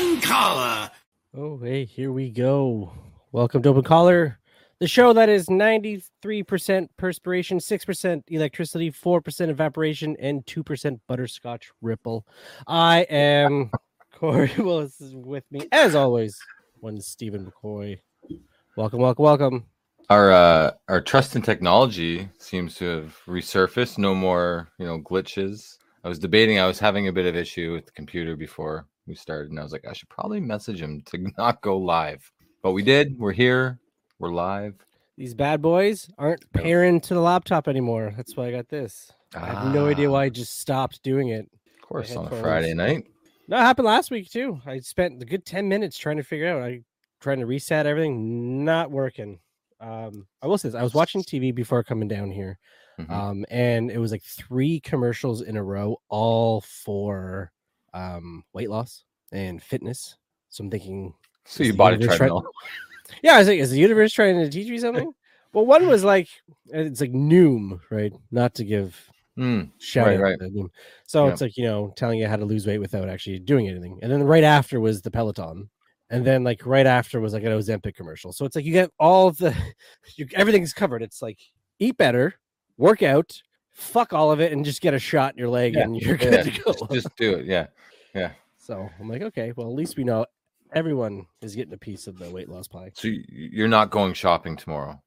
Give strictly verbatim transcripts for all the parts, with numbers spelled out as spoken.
Open Collar. Oh, hey, here we go. Welcome to Open Collar, the show that is ninety-three percent perspiration, six percent electricity, four percent evaporation, and two percent butterscotch ripple. I am Corey Willis is with me, as always, one Stephen McCoy. Welcome, welcome, welcome. Our uh, our trust in technology seems to have resurfaced. No more, you know, glitches. I was debating. I was having a bit of issue with the computer before we started, and I was like, I should probably message him to not go live. But we did. We're here. We're live. These bad boys aren't pairing to the laptop anymore. That's why I got this. I have no idea why I just stopped doing it. Of course, on a Friday night. No, it happened last week too. I spent a good ten minutes trying to figure out. I trying to reset everything, not working. Um, I will say this, I was watching T V before coming down here, mm-hmm. um, and it was like three commercials in a row, all for um, weight loss and fitness. So I'm thinking, so you bought a treadmill? Try- yeah, I was like, is the universe trying to teach me something? Well, one was like, it's like Noom, right? Not to give mm, shout right, out right. to Noom. So yeah. It's like, you know, telling you how to lose weight without actually doing anything. And then right after was the Peloton. And then like right after was like an Ozempic commercial. So it's like you get all of the, you, everything's covered. It's like eat better, work out, fuck all of it, and just get a shot in your leg yeah. and you're good yeah. to go. Just, just do it. Yeah. Yeah. So I'm like, okay, well, at least we know everyone is getting a piece of the weight loss pie. So you're not going shopping tomorrow?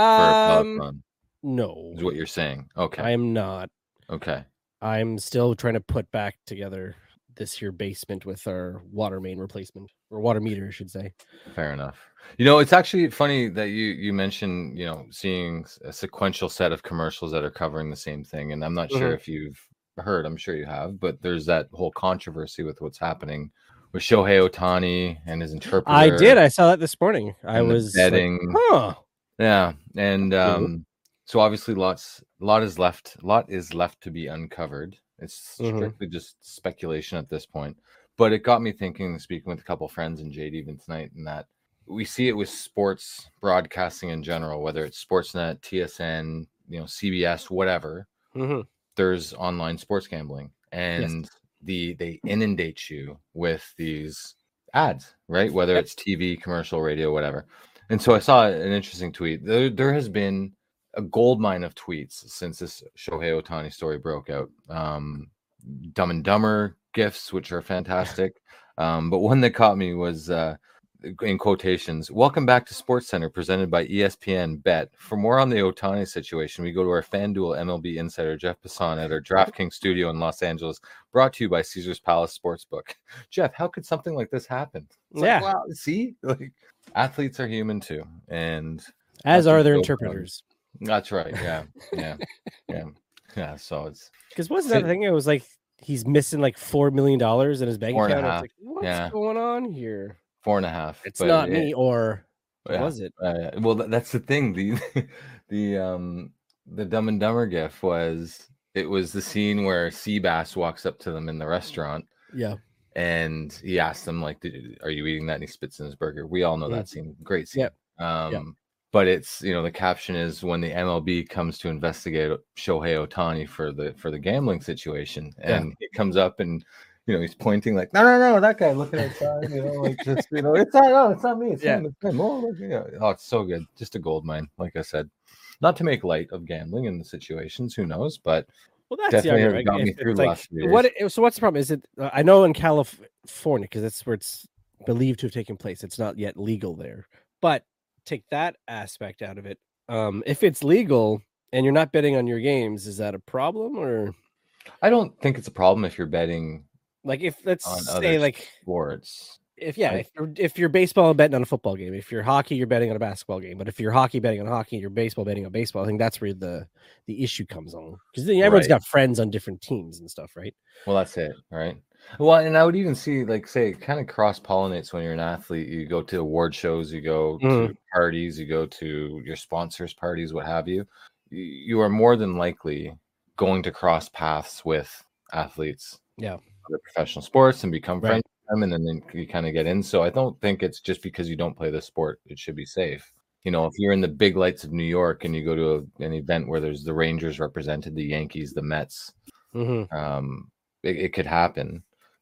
Um, for no. Is what you're saying. Okay. I am not. Okay. I'm still trying to put back together this here basement with our water main replacement, or water meter, I should say. Fair enough. You know, it's actually funny that you you mentioned, you know, seeing a sequential set of commercials that are covering the same thing. And I'm not mm-hmm. sure if you've heard, I'm sure you have, but there's that whole controversy with what's happening with Shohei Ohtani and his interpreter. I did. I saw that this morning. I was betting. Like, huh. Yeah. And um, mm-hmm. so obviously lots, a lot is left, a lot is left to be uncovered. It's strictly mm-hmm. just speculation at this point. But it got me thinking, speaking with a couple of friends and Jade even tonight, and that we see it with sports broadcasting in general, whether it's Sportsnet, T S N, you know, C B S, whatever. Mm-hmm. There's online sports gambling, and yes. the they inundate you with these ads, right? Whether it's T V, commercial, radio, whatever. And so I saw an interesting tweet. There, there has been a goldmine of tweets since this Shohei Ohtani story broke out. Um, Dumb and Dumber gifts, which are fantastic. Um, but one that caught me was, uh, in quotations, "Welcome back to Sports Center, presented by E S P N Bet. For more on the Ohtani situation, we go to our FanDuel M L B insider, Jeff Passan, at our DraftKings studio in Los Angeles, brought to you by Caesars Palace Sportsbook." Jeff, how could something like this happen? It's yeah. Like, wow, see? Like, athletes are human too. And as are their interpreters. Fun. That's right. Yeah. Yeah. yeah. Yeah. So it's because what's that thing? It was like he's missing like four million dollars in his bank four account. And a half. Like, what's yeah. going on here? Four and a half. It's not it, me, or yeah. was it? Uh, well, that's the thing. The the um the Dumb and Dumber gif was it was the scene where Seabass walks up to them in the restaurant. Yeah. And he asks them, like, "Are you eating that?" And he spits in his burger. We all know mm. that scene. Great scene. Yep. Um yep. But it's, you know, the caption is when the M L B comes to investigate Shohei Ohtani for the for the gambling situation, and yeah. it comes up and, you know, he's pointing like, no, no, no, that guy looking outside, you know, like just, you know, it's not, no, it's not me, it's yeah. him, it's him. Oh, look, yeah. Oh, it's so good, just a gold mine, like I said. Not to make light of gambling in the situations, who knows, but well, that's definitely the have got me through the like, last few years. What? So what's the problem? Is it? Uh, I know in California, because that's where it's believed to have taken place. It's not yet legal there, but take that aspect out of it. Um, if it's legal and you're not betting on your games, is that a problem? Or I don't think it's a problem if you're betting. Like if let's say like sports. If yeah, I, if you're if you're baseball betting on a football game, if you're hockey, you're betting on a basketball game. But if you're hockey betting on hockey, you're baseball betting on baseball. I think that's where the the issue comes on, because everyone's right. got friends on different teams and stuff, right? Well, that's it, right? Well, and I would even see, like, say, it kind of cross pollinates when you're an athlete. You go to award shows, you go mm. to parties, you go to your sponsors' parties, what have you. You are more than likely going to cross paths with athletes, yeah, other professional sports, and become right. friends with them, and then, then you kind of get in. So I don't think it's just because you don't play the sport, it should be safe. You know, if you're in the big lights of New York and you go to a, an event where there's the Rangers represented, the Yankees, the Mets, mm-hmm. um, it, it could happen.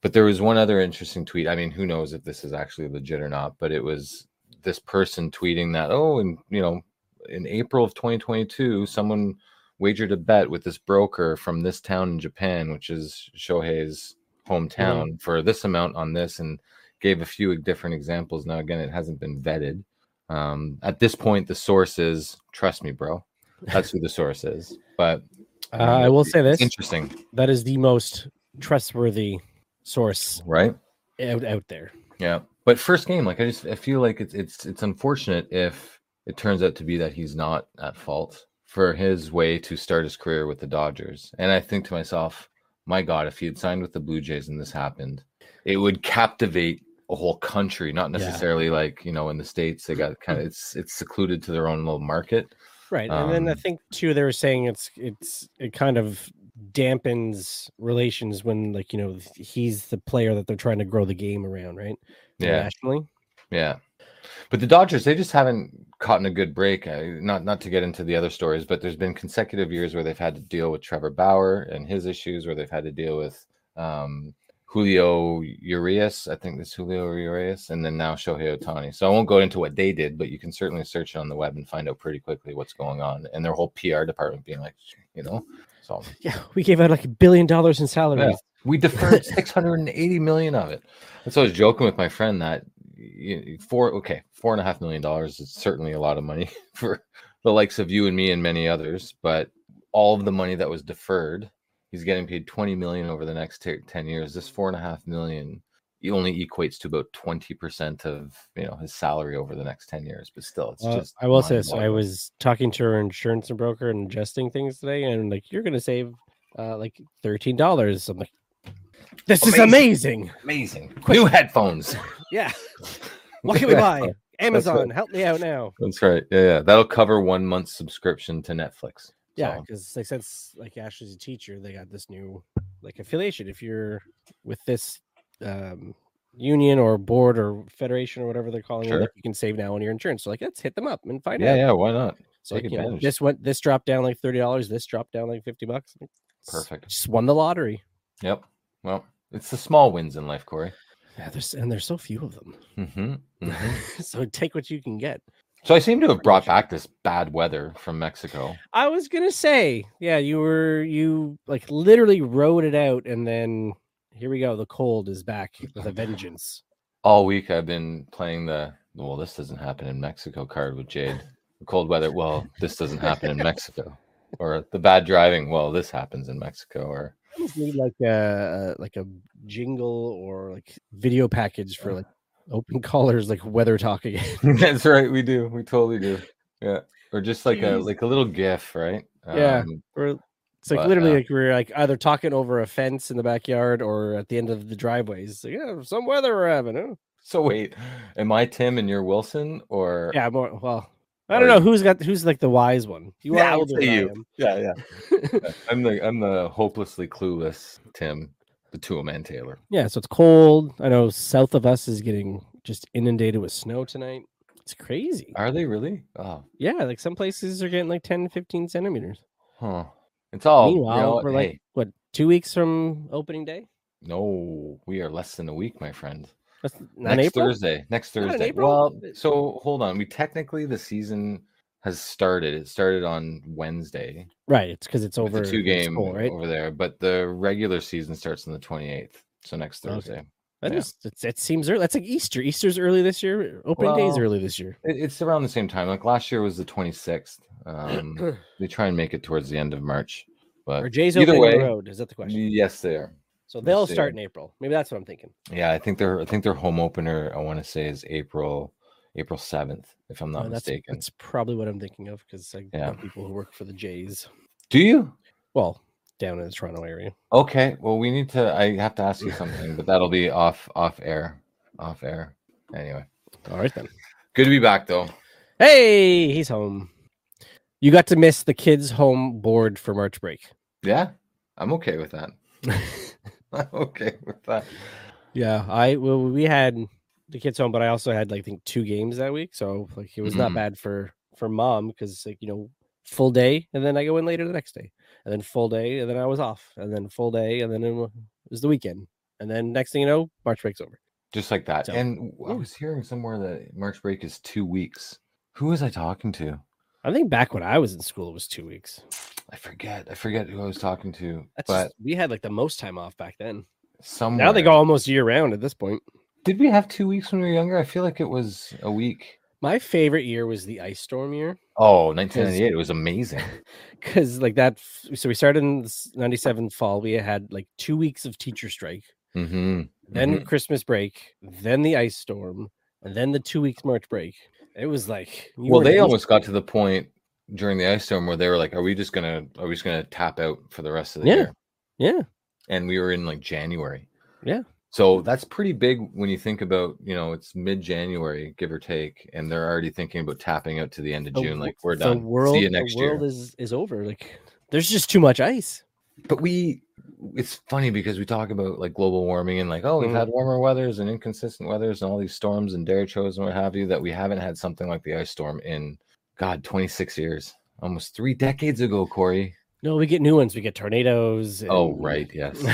But there was one other interesting tweet. I mean, who knows if this is actually legit or not, but it was this person tweeting that, oh, and you know, in April of twenty twenty-two, someone wagered a bet with this broker from this town in Japan, which is Shohei's hometown, mm-hmm. for this amount on this, and gave a few different examples. Now, again, it hasn't been vetted. Um, at this point, the source is, trust me, bro. That's who the source is. But uh, I will say this: interesting. That is the most trustworthy source, right, out out there. Yeah, but first game, like I just I feel like it's it's it's unfortunate if it turns out to be that he's not at fault for his way to start his career with the Dodgers. And I think to myself, my God, if he had signed with the Blue Jays and this happened, it would captivate a whole country. Not necessarily yeah. like, you know, in the States, they got kind of it's it's secluded to their own little market. Right. And um, then I think too, they were saying it's it's it kind of dampens relations when, like, you know, he's the player that they're trying to grow the game around, right? Yeah. Nationally. Yeah. But the Dodgers, they just haven't caught a good break. Uh, not not to get into the other stories, but there's been consecutive years where they've had to deal with Trevor Bauer and his issues, where they've had to deal with um, Julio Urias. I think this Julio Urias, and then now Shohei Ohtani. So I won't go into what they did, but you can certainly search it on the web and find out pretty quickly what's going on. And their whole P R department being like, you know, so yeah, we gave out like a billion dollars in salaries. Yeah. We deferred six hundred eighty million of it. And so I was joking with my friend that four, okay, four and a half million dollars is certainly a lot of money for the likes of you and me and many others. But all of the money that was deferred, he's getting paid twenty million over the next t- ten years. This four and a half million, it only equates to about twenty percent of, you know, his salary over the next ten years. But still, it's uh, just. I will say this. I was talking to our insurance broker and adjusting things today, and like, you're going to save uh, like thirteen dollars. I'm like, this amazing. is amazing. Amazing. Quick. New headphones. Yeah. What can we buy? Amazon, right. Help me out now. That's right. Yeah, yeah. That'll cover one month's subscription to Netflix. Yeah, because so. like since like Ashley's a teacher, they got this new like affiliation. If you're with this um, union or board or federation or whatever they're calling sure. it, like, you can save now on your insurance. So like, let's hit them up and find yeah, out. Yeah, yeah. Why not? So like, you know, this went this dropped down like thirty dollars. This dropped down like fifty bucks. Perfect. Just won the lottery. Yep. Well, it's the small wins in life, Corey. Yeah, there's and there's so few of them. Mm-hmm, mm-hmm. So take what you can get. So I seem to have brought back this bad weather from Mexico. I was gonna say, yeah, you were you like literally rode it out, and then here we go. The cold is back with a vengeance. All week I've been playing the well, this doesn't happen in Mexico card with Jade. The cold weather, well, this doesn't happen in Mexico. Or the bad driving, well, this happens in Mexico. Or I just need like a like a jingle or like video package for like open callers, like weather talk again. That's right, we do. We totally do. Yeah, or just like Jeez. a like a little GIF, right? Yeah, um, or it's like but, literally uh, like we're like either talking over a fence in the backyard or at the end of the driveways. Like, yeah, some weather we're having. Huh? So wait, am I Tim and you're Wilson, or yeah, more well. I don't know who's got who's like the wise one. You yeah, are older than you. I am. Yeah, yeah. yeah. I'm the I'm the hopelessly clueless Tim, the two-man Taylor. Yeah, so it's cold. I know south of us is getting just inundated with snow tonight. It's crazy. Are they really? Oh, yeah. Like some places are getting like ten, fifteen centimeters. Huh. It's all. Meanwhile, you know, we're hey. like what two weeks from opening day? No, we are less than a week, my friend. Not next April? Thursday. Next Thursday. Well, so hold on. We technically the season has started. It started on Wednesday. Right. It's because it's over the two game school, right? over there. But the regular season starts on the twenty-eighth. So next Thursday. Okay. That yeah. is, it's, it seems early. That's like Easter. Easter's early this year. Opening well, days early this year. It, it's around the same time. Like last year was the twenty-sixth. Um, they try and make it towards the end of March. But Are Jays either way, the road? Is that the question? Yes, they are. So they'll start in April. Maybe that's what I'm thinking. Yeah, I think their I think their home opener, I want to say, is April April seventh, if I'm not oh, that's, mistaken. That's probably what I'm thinking of because I yeah. know people who work for the Jays. Do you? Well, down in the Toronto area. Okay. Well, we need to. I have to ask you something, but that'll be off off air. Off air. Anyway. All right then. Good to be back, though. Hey, he's home. You got to miss the kids' home board for March break. Yeah, I'm okay with that. I'm okay with that. Yeah, I well we had the kids home, but I also had like I think two games that week, so like it was mm-hmm. not bad for for mom because like you know full day and then I go in later the next day, and then full day and then I was off, and then full day and then it was the weekend. and then next thing you know, March break's over. Just like that. So, and I yeah. was hearing somewhere that March break is two weeks. Who was I talking to? I think back when I was in school, it was two weeks. I forget. I forget who I was talking to. That's but just, we had like the most time off back then. Somewhere. Now they go almost year round at this point. Did we have two weeks when we were younger? I feel like it was a week. My favorite year was the ice storm year. Oh, nineteen ninety-eight. It was amazing. Because like that, so we started in ninety-seven fall. We had like two weeks of teacher strike, mm-hmm. then mm-hmm. Christmas break, then the ice storm, and then the two weeks March break. It was like, well, they almost got to the point during the ice storm where they were like, "Are we just gonna, are we just gonna tap out for the rest of the yeah. year?" Yeah. And we were in like January. Yeah. So that's pretty big when you think about, you know, it's mid-January, give or take, and they're already thinking about tapping out to the end of June. Like, we're done. The world, See you next the world year. is is over. Like, there's just too much ice. But we, it's funny because we talk about like global warming and like, oh, we've mm-hmm. had warmer weathers and inconsistent weathers and all these storms and derechos and what have you, that we haven't had something like the ice storm in, God, twenty-six years, almost three decades ago, Corey. No, we get new ones. We get tornadoes. And... Oh, right. Yes.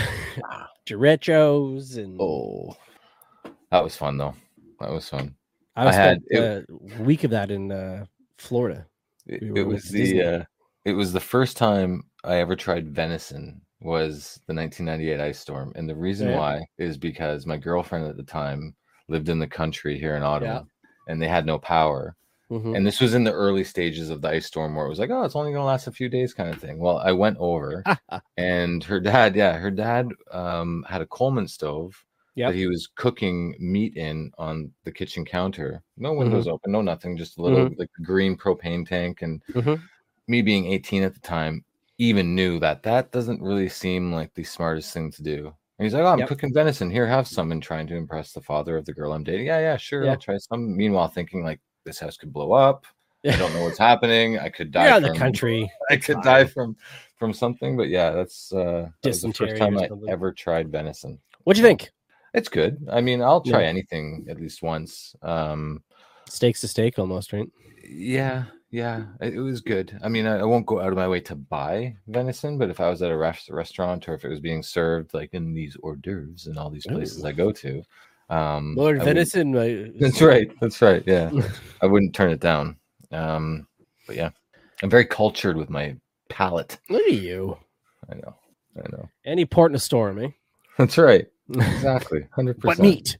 Derechos and oh, that was fun though. That was fun. I, I had a week of that in uh, Florida. It, we it was the uh, it was the first time I ever tried venison. Was the nineteen ninety-eight ice storm, and the reason yeah. why is because my girlfriend at the time lived in the country here in Ottawa, yeah. and they had no power. Mm-hmm. And this was in the early stages of the ice storm where it was like, oh, it's only going to last a few days kind of thing. Well, I went over and her dad, yeah, her dad um, had a Coleman stove yep. that he was cooking meat in on the kitchen counter. No windows mm-hmm. open, no nothing, just a little mm-hmm. like green propane tank. And mm-hmm. me being eighteen at the time, even knew that that doesn't really seem like the smartest thing to do. And he's like, oh, I'm yep. cooking venison. Here, have some. And trying to impress the father of the girl I'm dating. Yeah, yeah, sure. Yeah. I'll try some. Meanwhile, thinking like, this house could blow up. I don't know what's happening. I could die. You're from the country. I could fine. die from from something. But yeah, that's uh that was the first time I ever tried venison. What'd you think? It's good. I mean, I'll try yeah. anything at least once. Um steak's a steak almost, right? Yeah, yeah. It, it was good. I mean, I, I won't go out of my way to buy venison, but if I was at a rest, restaurant or if it was being served like in these hors d'oeuvres and all these places Ooh. I go to. Um, Lord venison. Would, that's right. That's right. Yeah, I wouldn't turn it down. Um, but yeah, I'm very cultured with my palate. Look at you. I know. I know. Any port in a storm, eh? That's right. Exactly. one hundred percent. But meat.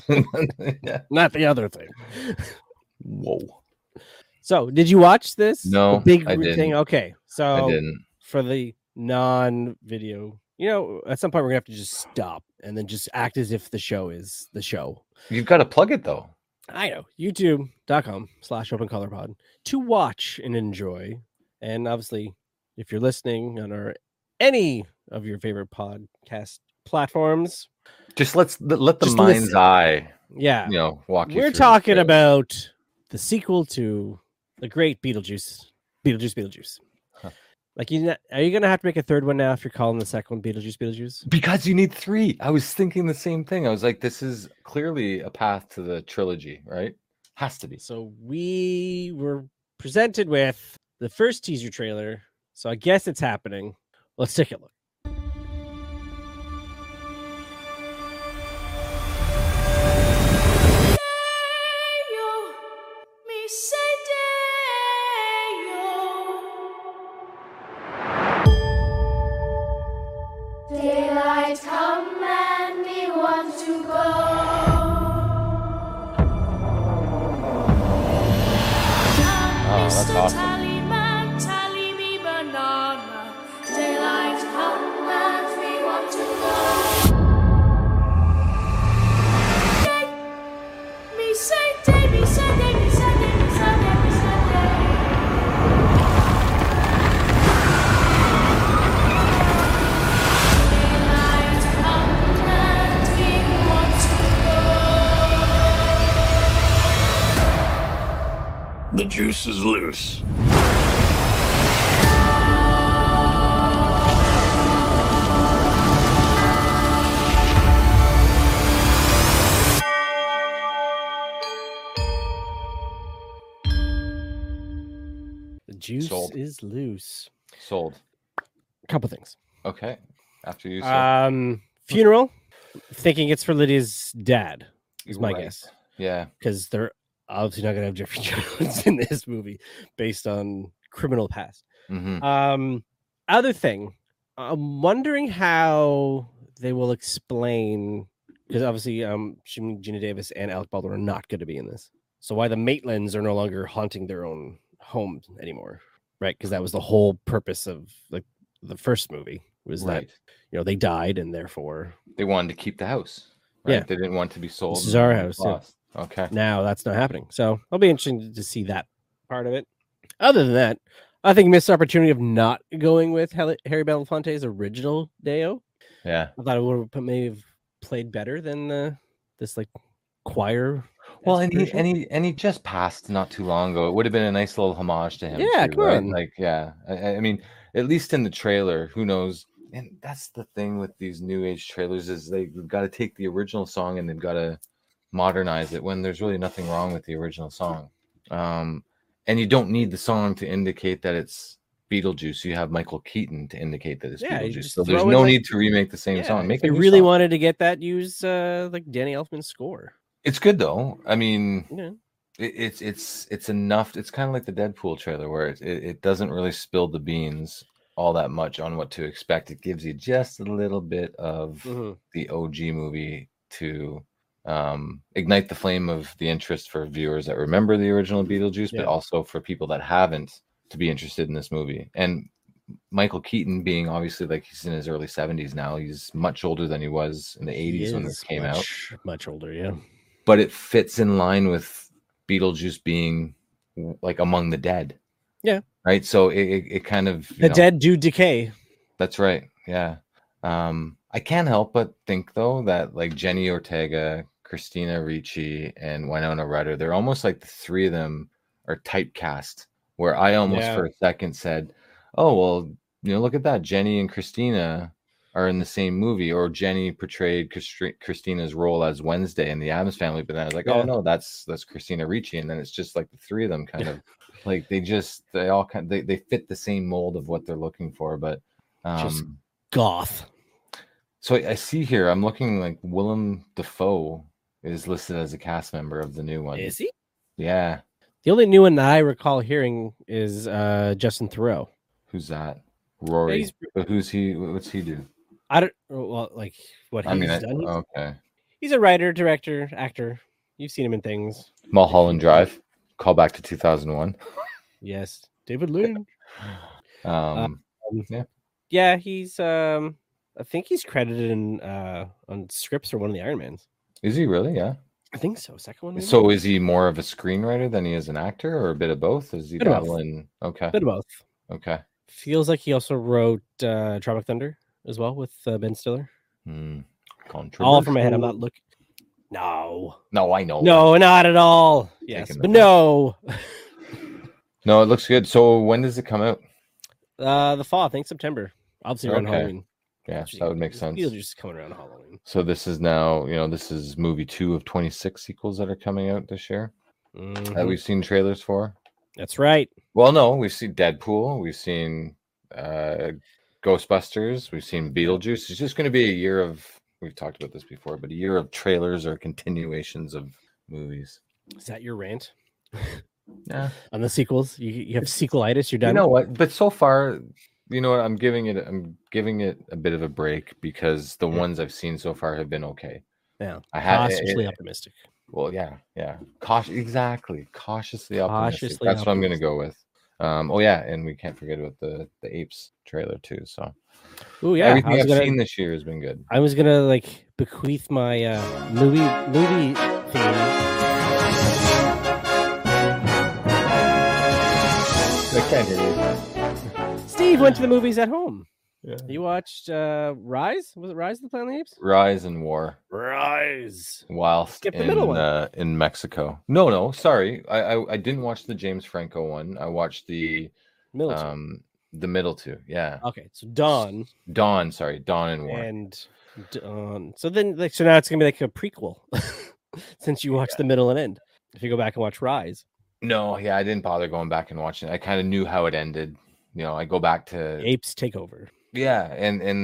yeah. Not the other thing. Whoa. So, did you watch this? No, the big I didn't. thing. Okay, so I didn't. For the non-video. You know, at some point we're gonna have to just stop and then just act as if the show is the show. You've got to plug it though. I know. YouTube.com slash open color pod to watch and enjoy. And obviously, if you're listening on our any of your favorite podcast platforms, just let's let the mind's listen. eye. Yeah, you know, walk. We're talking about the sequel to the great Beetlejuice, Beetlejuice, Beetlejuice. Huh. Like, you, are you gonna have to make a third one now if you're calling the second one Beetlejuice, Beetlejuice? Because you need three. I was thinking the same thing. I was like, this is clearly a path to the trilogy, right? Has to be. So we were presented with the first teaser trailer. So I guess it's happening. Let's take a look. The juice is loose. The juice Sold. is loose. Sold. A couple things. Okay. After you. Sir. Um, funeral. thinking it's for Lydia's dad. Is my Right. guess Yeah. because they're obviously not going to have Jeffrey Jones in this movie based on criminal past. hmm Um, other thing, I'm wondering how they will explain because obviously, um, Gina Davis and Alec Baldwin are not going to be in this. So why the Maitlands are no longer haunting their own home anymore, right? Because that was the whole purpose of like the first movie was Right. that you know they died and therefore They wanted to keep the house. Right? Yeah. They didn't want to be sold. This is and our then house, yeah. lost. Okay. now that's not happening. So I'll be interested to see that part of it. Other than that, I think missed opportunity of not going with Hel- Harry Belafonte's original Deo. Yeah. I thought it would have maybe have played better than uh, this like choir. Well, and he and he and he just passed not too long ago. It would have been a nice little homage to him. Yeah, too, come right? on. Like, yeah. I, I mean, at least in the trailer, who knows? And that's the thing with these new age trailers is they've got to take the original song and they've got to modernize it when there's really nothing wrong with the original song. Um, and you don't need the song to indicate that it's Beetlejuice. You have Michael Keaton to indicate that it's Yeah, you Beetlejuice. just So there's throw in, no like- need to remake the same Yeah, song. Make if a you new really song. wanted to get that, use uh, like Danny Elfman's score. It's good though. I mean, Yeah. it, it's it's it's enough. It's kind of like the Deadpool trailer where it, it it doesn't really spill the beans all that much on what to expect. It gives you just a little bit of Mhm. the O G movie to um, ignite the flame of the interest for viewers that remember the original Beetlejuice, Yeah. but also for people that haven't to be interested in this movie. And Michael Keaton being obviously like he's in his early seventies now. He's much older than he was in the He eighties when this is came out. much, much older. Yeah. But it fits in line with Beetlejuice being like among the dead. Yeah. Right. So it, it, it kind of you The know, dead do decay. That's right. Yeah. Um, I can't help but think though that like Jenny Ortega, Christina Ricci, and Winona Ryder, they're almost like the three of them are typecast. Where I almost Yeah. for a second said, "Oh well, you know, look at that. Jenny and Christina are in the same movie." Or Jenny portrayed Christi- Christina's role as Wednesday in the Addams Family, but then I was like, Yeah. "Oh no, that's that's Christina Ricci," and then it's just like the three of them kind of like they just they all kind they they fit the same mold of what they're looking for, but. Just- Um, Goth. so I I see here, I'm looking like Willem Dafoe is listed as a cast member of the new one. Is he? Yeah. The only new one that I recall hearing is uh, Justin Theroux. Who's that? Rory. He's- But who's he? What's he do? I don't well like what he's I mean, I, done. He's, okay. he's a writer, director, actor. You've seen him in things. Mulholland Drive. Call back to two thousand one. Yes, David Lynch. Um, Yeah, he's um I think he's credited in uh on scripts for one of the Iron Mans. is he really? Yeah. I think so. Second one. Maybe? So is he more of a screenwriter than he is an actor, or a bit of both? Is he Bit of both. dabbling? Okay. Bit of both. Okay. Feels like he also wrote uh Tropic Thunder as well with uh, Ben Stiller. Hmm. All from my head. I'm not Controversial. looking. No, No, I know. no, not at all. Yes, Taking but the no. No, it looks good. So when does it come out? Uh, the fall. I think September. Obviously around Okay. Halloween. Yeah, that would make sense. Beetlejuice is coming around Halloween. So this is now, you know, this is movie two of twenty-six sequels that are coming out this year that Mhm. we've seen trailers for. That's right. Well, no, we've seen Deadpool, we've seen uh Ghostbusters, we've seen Beetlejuice. It's just going to be a year of, we've talked about this before, but a year of trailers or continuations of movies. Is that your rant Yeah. on the sequels? You you have sequelitis. You're done. You know what? But so far, you know what? I'm giving it. I'm giving it a bit of a break because the Yeah. ones I've seen so far have been okay. Yeah. I had Cautiously it- optimistic. Well, yeah, yeah. Cautious, exactly. Cautiously optimistic. Cautiously That's what I'm going to go with. Um. Oh yeah, and we can't forget about the the Apes trailer too. So Oh yeah. everything I was I've gonna. seen this year has been good. I was gonna like bequeath my uh, movie movie theme. I can't hear you. Steve went to the movies at home. Yeah. You watched uh, Rise? Was it Rise of the Planet of the Apes? Rise and War Rise. whilst Skip the in middle one. uh, in Mexico. No, no, sorry. I, I I didn't watch the James Franco one. I watched the Middle two. um the middle two. Yeah. Okay, so Dawn Dawn, sorry, Dawn and War. and Dawn. So then, like, so now it's gonna be like a prequel, since you watched the middle and end. If you go back and watch Rise, No, yeah, I didn't bother going back and watching it. I kind of knew how it ended. You know, I go back to apes take over. yeah, and and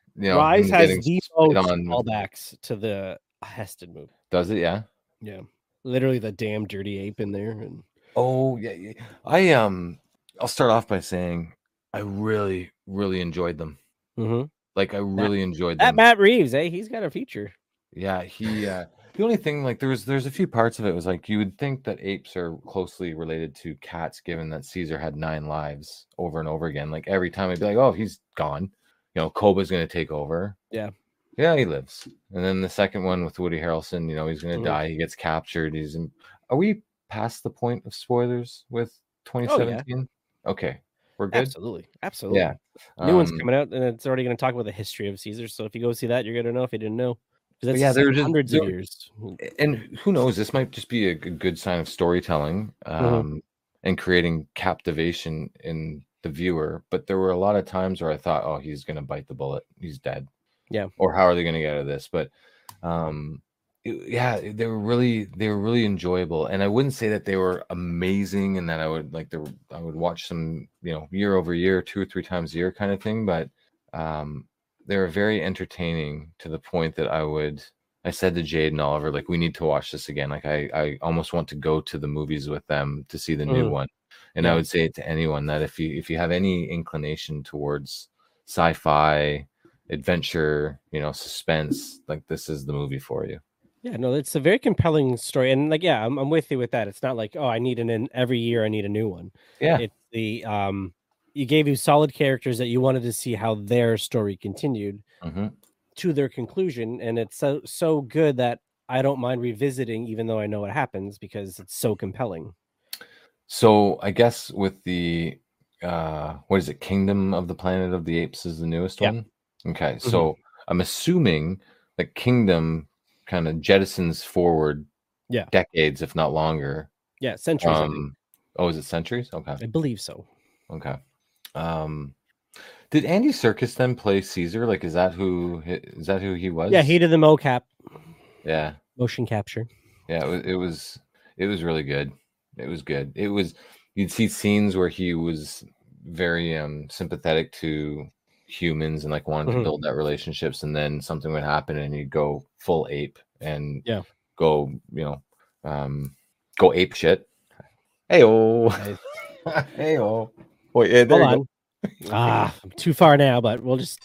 you know, Rise him has getting the spit most on. callbacks to the Heston movie. Does it? Yeah. Yeah, literally the damn dirty ape in there. And Oh yeah, yeah. I um, I'll start off by saying I really, really enjoyed them. mm-hmm. Like I really enjoyed that them. Matt Reeves, eh? He's got a feature. Yeah, he. Uh, the only thing, like, there's there's a few parts of it was like you would think that apes are closely related to cats, given that Caesar had nine lives over and over again. Like every time I'd be like, oh, he's gone. You know, Koba's gonna take over. Yeah. Yeah, he lives. And then the second one with Woody Harrelson, you know, he's gonna Mhm. die. He gets captured. He's in. Are we past the point of spoilers with twenty Oh, yeah. seventeen? Okay, we're good. Absolutely, absolutely. Yeah. New one's Um, coming out, and it's already going to talk about the history of Caesar. So if you go see that, you're going to know if you didn't know. 'Cause that's yeah, they're just- hundreds they're- of years. and who knows, this might just be a g- good sign of storytelling um and creating captivation in the viewer. But there were a lot of times where I thought, oh, he's gonna bite the bullet, he's dead. Yeah. Or how are they gonna get out of this? But um it- yeah, they were really they were really enjoyable. And I wouldn't say that they were amazing and that I would like the I would watch them, you know, year over year, two or three times a year kind of thing. But um they were very entertaining to the point that I would I said to Jade and Oliver, like, we need to watch this again. Like, I, I almost want to go to the movies with them to see the new Mhm. one. And Yeah. I would say it to anyone that if you if you have any inclination towards sci-fi, adventure, you know, suspense, like this is the movie for you. Yeah, no, it's a very compelling story, and like, yeah, I'm, I'm with you with that. It's not like, oh, I need an, an every year I need a new one. Yeah. It's the um, you gave you solid characters that you wanted to see how their story continued hmm to their conclusion, and it's so so good that I don't mind revisiting, even though I know what happens because it's so compelling. So I guess with the uh what is it, Kingdom of the Planet of the Apes is the newest Yeah. one. Okay, so I'm assuming that Kingdom kind of jettisons forward Yeah. decades, if not longer. Yeah, centuries. I, think. Um, oh, is it centuries? Okay, I believe so. okay. Um, did Andy Serkis then play Caesar? Like, is that who hi- is that who he was? Yeah, he did the mocap, Yeah, motion capture. yeah. It was it was it was really good. It was good. It was you'd see scenes where he was very um sympathetic to humans and like wanted Mhm. to build that relationships, and then something would happen and he'd go full ape and Yeah. go you know um go ape shit. Hey oh, Nice. hey oh. Wait, yeah, there Hold you on. Ah, I'm too far now, but we'll just.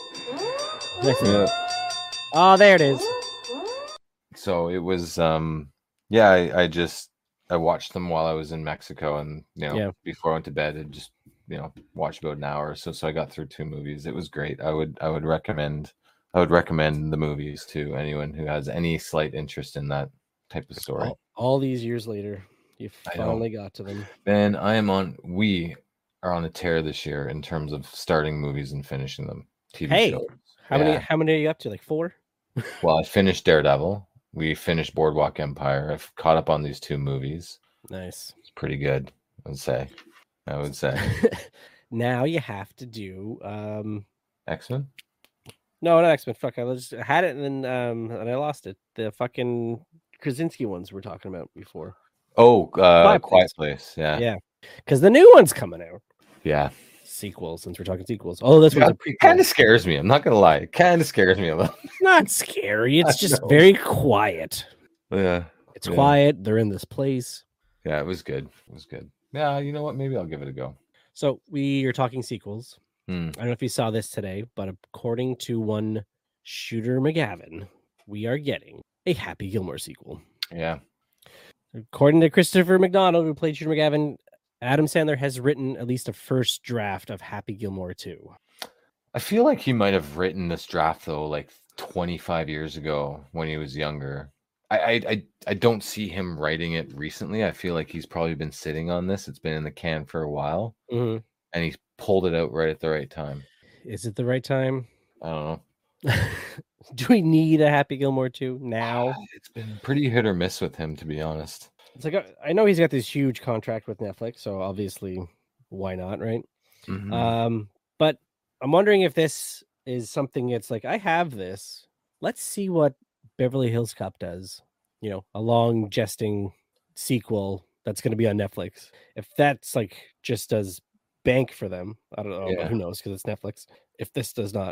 Listen. go. Yeah. Oh, there it is. So it was um yeah, I, I just I watched them while I was in Mexico, and you know Yeah. before I went to bed I just you know watched about an hour or so so I got through two movies. It was great. I would I would recommend I would recommend the movies to anyone who has any slight interest in that type of story. All, all these years later, you I know. finally got to them. Man, I am on we are on a tear this year in terms of starting movies and finishing them. T V Hey, shows. How many? Yeah. How many are you up to? Like four? Well, I finished Daredevil. We finished Boardwalk Empire. I've caught up on these two movies. Nice. It's pretty good, I would say. I would say. Now you have to do. um X-Men? No, not X-Men. Fuck, I was I had it and then um and I lost it. The fucking Krasinski ones we're talking about before. Oh, uh, Quiet Quiet, Place. Place. Yeah. Yeah, because the new one's coming out. Yeah. Sequel, since we're talking sequels. Oh, this one's a It kind prequel. of scares me. I'm not going to lie. It kind of scares me a little. It's not scary. It's I just know. very quiet. Yeah. It's Yeah. quiet. They're in this place. Yeah, it was good. It was good. Yeah, you know what? Maybe I'll give it a go. So we are talking sequels. Hmm. I don't know if you saw this today, but according to one Shooter McGavin, we are getting a Happy Gilmore sequel. Yeah. According to Christopher McDonald, who played Shooter McGavin, Adam Sandler has written at least a first draft of Happy Gilmore two. I feel like he might have written this draft though, like twenty-five years ago when he was younger. I, I I I don't see him writing it recently. I feel like he's probably been sitting on this. It's been in the can for a while, Mhm. and he's pulled it out right at the right time. Is it the right time? I don't know. Do we need a Happy Gilmore two now? It's been pretty hit or miss with him, to be honest. It's like, uh, I know he's got this huge contract with Netflix, so obviously, why not, right? Mhm. Um, but I'm wondering if this is something it's like, I have this. Let's see what Beverly Hills Cop does. You know, a long jesting sequel that's going to be on Netflix. If that's like just does bank for them, I don't know, Yeah. but who knows because it's Netflix. If this does not,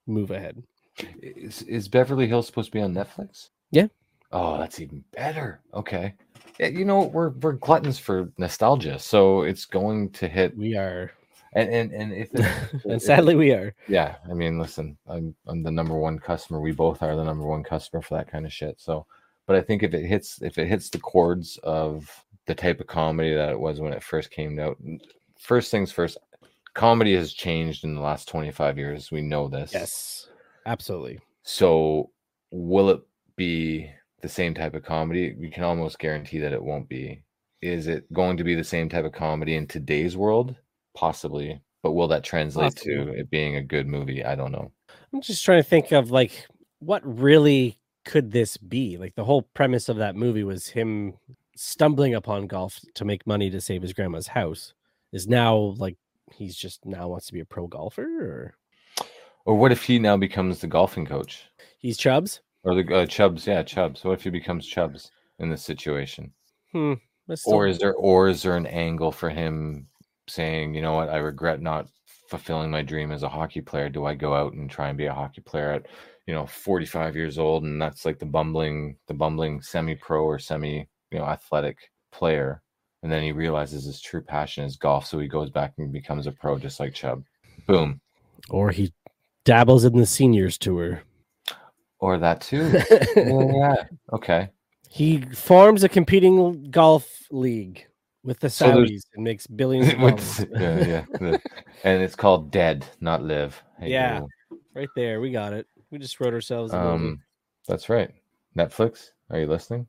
move ahead. Is, is Beverly Hills supposed to be on Netflix? Yeah. Oh, that's even better. Okay. Yeah, you know, we're we're gluttons for nostalgia, so it's going to hit. We are, and and, and if it, and if sadly, it, we are. Yeah, I mean, listen, I'm I'm the number one customer. We both are the number one customer for that kind of shit. So, but I think if it hits if it hits the chords of the type of comedy that it was when it first came out, first things first, comedy has changed in the last twenty-five years. We know this. Yes, absolutely. So, will it be the same type of comedy? We can almost guarantee that it won't be. Is it going to be the same type of comedy in today's world? Possibly. But will that translate Possibly. to it being a good movie? I don't know. I'm just trying to think of like what really could this be? Like the whole premise of that movie was him stumbling upon golf to make money to save his grandma's house. Is now like he's just now wants to be a pro golfer, or or what if he now becomes the golfing coach? He's Chubbs, or the uh, Chubbs, yeah, Chubbs. What if he becomes Chubbs in this situation? Hmm. Still... Or is there, or is there an angle for him saying, you know what, I regret not fulfilling my dream as a hockey player. Do I go out and try and be a hockey player at, you know, forty-five years old, and that's like the bumbling, the bumbling semi-pro or semi, you know, athletic player, and then he realizes his true passion is golf, so he goes back and becomes a pro, just like Chubb. Boom. Or he dabbles in the seniors tour. Or that too. Yeah, yeah. Okay. He forms a competing golf league with the Saudis so and makes billions of dollars. yeah, yeah. And it's called Dead, not Live. Hey, yeah, go. Right there. We got it. We just wrote ourselves a um, movie. That's right. Netflix, are you listening?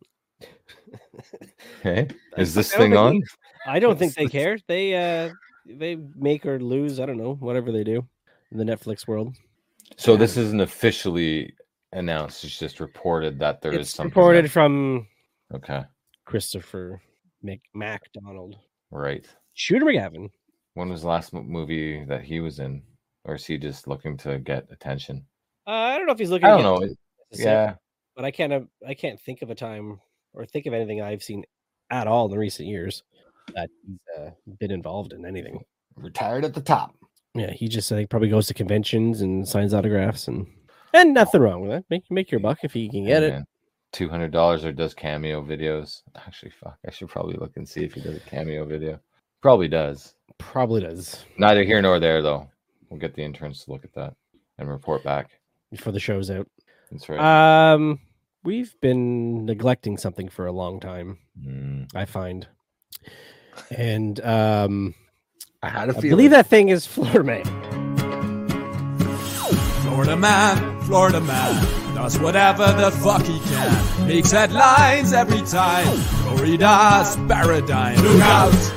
Okay. Is this thing on? Think, I don't think they care. They uh they make or lose, I don't know, whatever they do in the Netflix world. So yeah. This isn't officially announced. It's just reported that there it's is something. Reported that... from Okay. Christopher Mc MacDonald. Right. Shooter McGavin. When was the last movie that he was in? Or is he just looking to get attention? Uh, I don't know if he's looking I don't know. Yeah. But I can't I can't think of a time or think of anything I've seen at all in the recent years that he's uh, been involved in anything. Retired at the top. Yeah, he just I think probably goes to conventions and signs autographs and and nothing wrong with that. Make make your buck if you can get yeah, it. Two hundred dollars or does cameo videos. Actually, fuck. I should probably look and see if he does a cameo video. Probably does. Probably does. Neither here nor there, though. We'll get the interns to look at that and report back before the show's out. That's right. Um, we've been neglecting something for a long time. Mm. I find, and um, I had a I feeling. believe that thing is Florida Man. Florida Man, Florida Man, does whatever the fuck he can. Makes headlines every time. Florida's paradigm. Look out!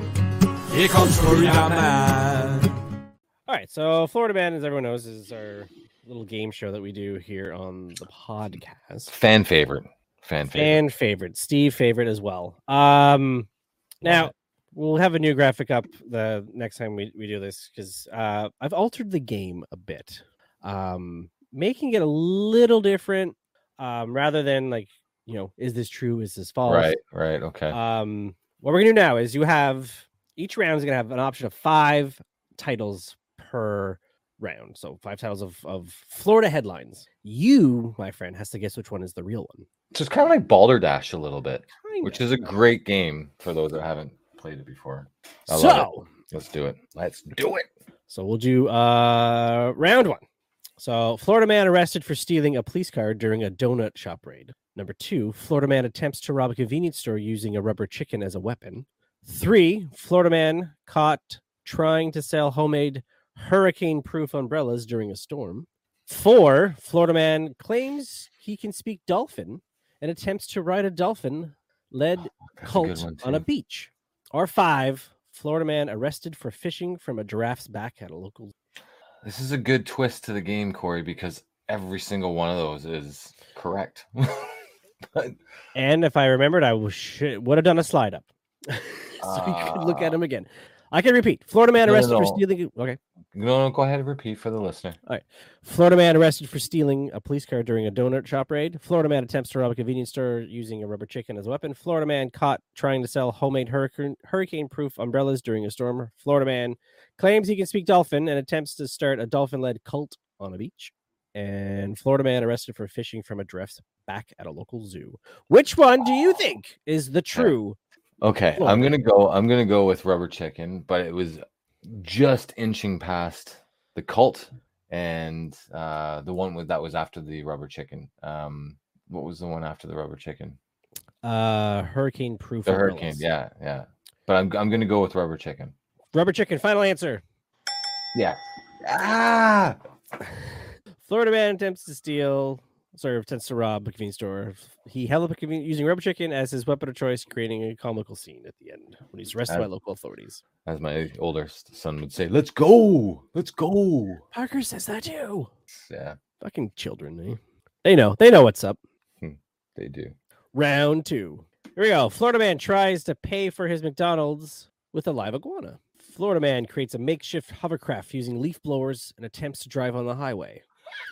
Here comes Florida Man. All right, so Florida Man, as everyone knows, is our little game show that we do here on the podcast. Fan favorite. Fan favorite. Fan favorite. Steve favorite as well. Um, now, we'll have a new graphic up the next time we, we do this because uh, I've altered the game a bit. Um, making it a little different um, rather than like, you know, is this true? Is this false? Right, right, okay. Um, what we're going to do now is you have, each round is going to have an option of five titles per round. So five titles of, of Florida headlines. You, my friend, has to guess which one is the real one. So it's kind of like Balderdash a little bit, Kinda. Which is a great game for those that haven't played it before. I so love it. Let's do it. Let's do it. So we'll do uh, round one. So Florida man arrested for stealing a police car during a donut shop raid. Number two, Florida man attempts to rob a convenience store using a rubber chicken as a weapon. Three, Florida man caught trying to sell homemade hurricane-proof umbrellas during a storm. Four, Florida man claims he can speak dolphin and attempts to ride a dolphin-led oh, cult a on a beach. Or five, Florida man arrested for fishing from a giraffe's back at a local. This is a good twist to the game, Corey, because every single one of those is correct. but... And if I remembered, I should, would have done a slide up. so uh... you could look at him again. I can repeat. Florida man no, arrested no, no. for stealing. Okay. No, no, go ahead and repeat for the listener. All right. Florida man arrested for stealing a police car during a donut shop raid. Florida man attempts to rob a convenience store using a rubber chicken as a weapon. Florida man caught trying to sell homemade hurricane hurricane-proof umbrellas during a storm. Florida man claims he can speak dolphin and attempts to start a dolphin-led cult on a beach. And Florida man arrested for fishing from a drift back at a local zoo. Which one do you think is the true? Okay, Florida? I'm gonna go. I'm gonna go with rubber chicken, but it was just inching past the cult and uh, the one with that was after the rubber chicken. Um, what was the one after the rubber chicken? Uh, hurricane proof. The hurricane. Yeah, yeah. But I'm I'm gonna go with rubber chicken. Rubber chicken. Final answer. Yeah. Ah. Florida man attempts to steal, sorry, attempts to rob a convenience store. He held up a convenience using rubber chicken as his weapon of choice, creating a comical scene at the end when he's arrested As- by local authorities. As my older son would say, "Let's go, let's go." Parker says that too. Yeah, Fucking children, eh? They know. They know what's up. they do. Round two. Here we go. Florida man tries to pay for his McDonald's with a live iguana. Florida man creates a makeshift hovercraft using leaf blowers and attempts to drive on the highway.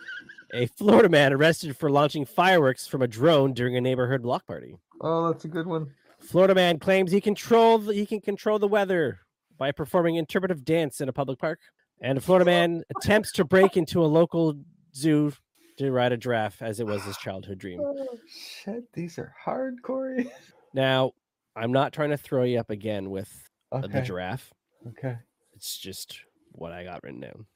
A Florida man arrested for launching fireworks from a drone during a neighborhood block party. Oh, that's a good one. Florida man claims he control the, he can control the weather by performing interpretive dance in a public park. And a Florida man attempts to break into a local zoo to ride a giraffe as it was his childhood dream. Oh shit, these are hard, Corey. Now, I'm not trying to throw you up again with uh, the Okay. giraffe. Okay. It's just what I got written down.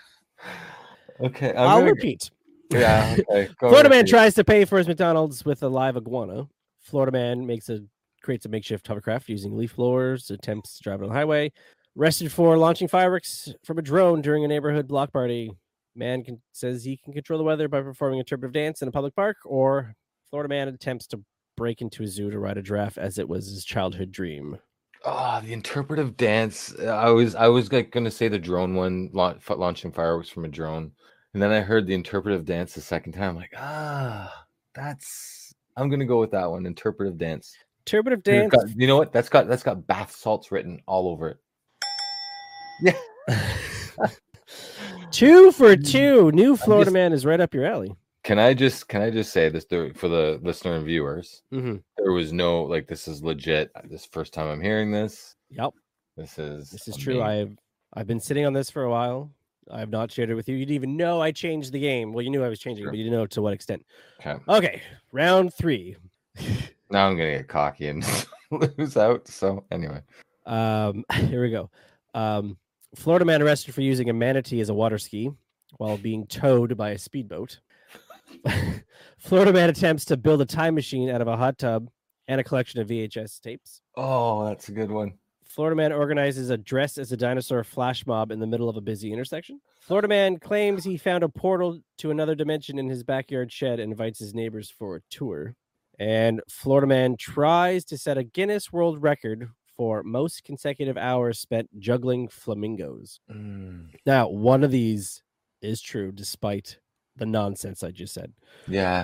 Okay. I'm I'll gonna- repeat. Yeah. Okay. Go Florida man repeat. tries to pay for his McDonald's with a live iguana. Florida man makes a creates a makeshift hovercraft using leaf blowers, attempts to drive it on the highway. Arrested for launching fireworks from a drone during a neighborhood block party. Man can, says he can control the weather by performing interpretive dance in a public park. Or Florida man attempts to break into a zoo to ride a giraffe as it was his childhood dream. Oh, the interpretive dance. uh, I was I was like gonna say the drone one, la- f- launching fireworks from a drone, and then I heard the interpretive dance the second time. Like, ah, that's. I'm gonna go with that one. Interpretive dance. Interpretive And it's dance. got- you know what? That's got that's got bath salts written all over it. Yeah. Two for two. New Florida just- man is right up your alley. Can I just can I just say this to- for the listener and viewers? Mm-hmm. There was no like this is legit. This is the first time I'm hearing this. Yep. This is This is true. amazing. I've I've been sitting on this for a while. I have not shared it with you. You didn't even know I changed the game. Well, you knew I was changing it, Sure. but you didn't know to what extent. Okay. Okay, round three. Now I'm gonna get cocky and lose out. So anyway. Um, here we go. Um, Florida man arrested for using a manatee as a water ski while being towed by a speedboat. Florida man attempts to build a time machine out of a hot tub and a collection of V H S tapes. Oh, that's a good one. Florida man organizes a dress as a dinosaur flash mob in the middle of a busy intersection. Florida man claims he found a portal to another dimension in his backyard shed and invites his neighbors for a tour. And Florida man tries to set a Guinness World Record for most consecutive hours spent juggling flamingos. Mm, Now, one of these is true despite the nonsense I just said. yeah.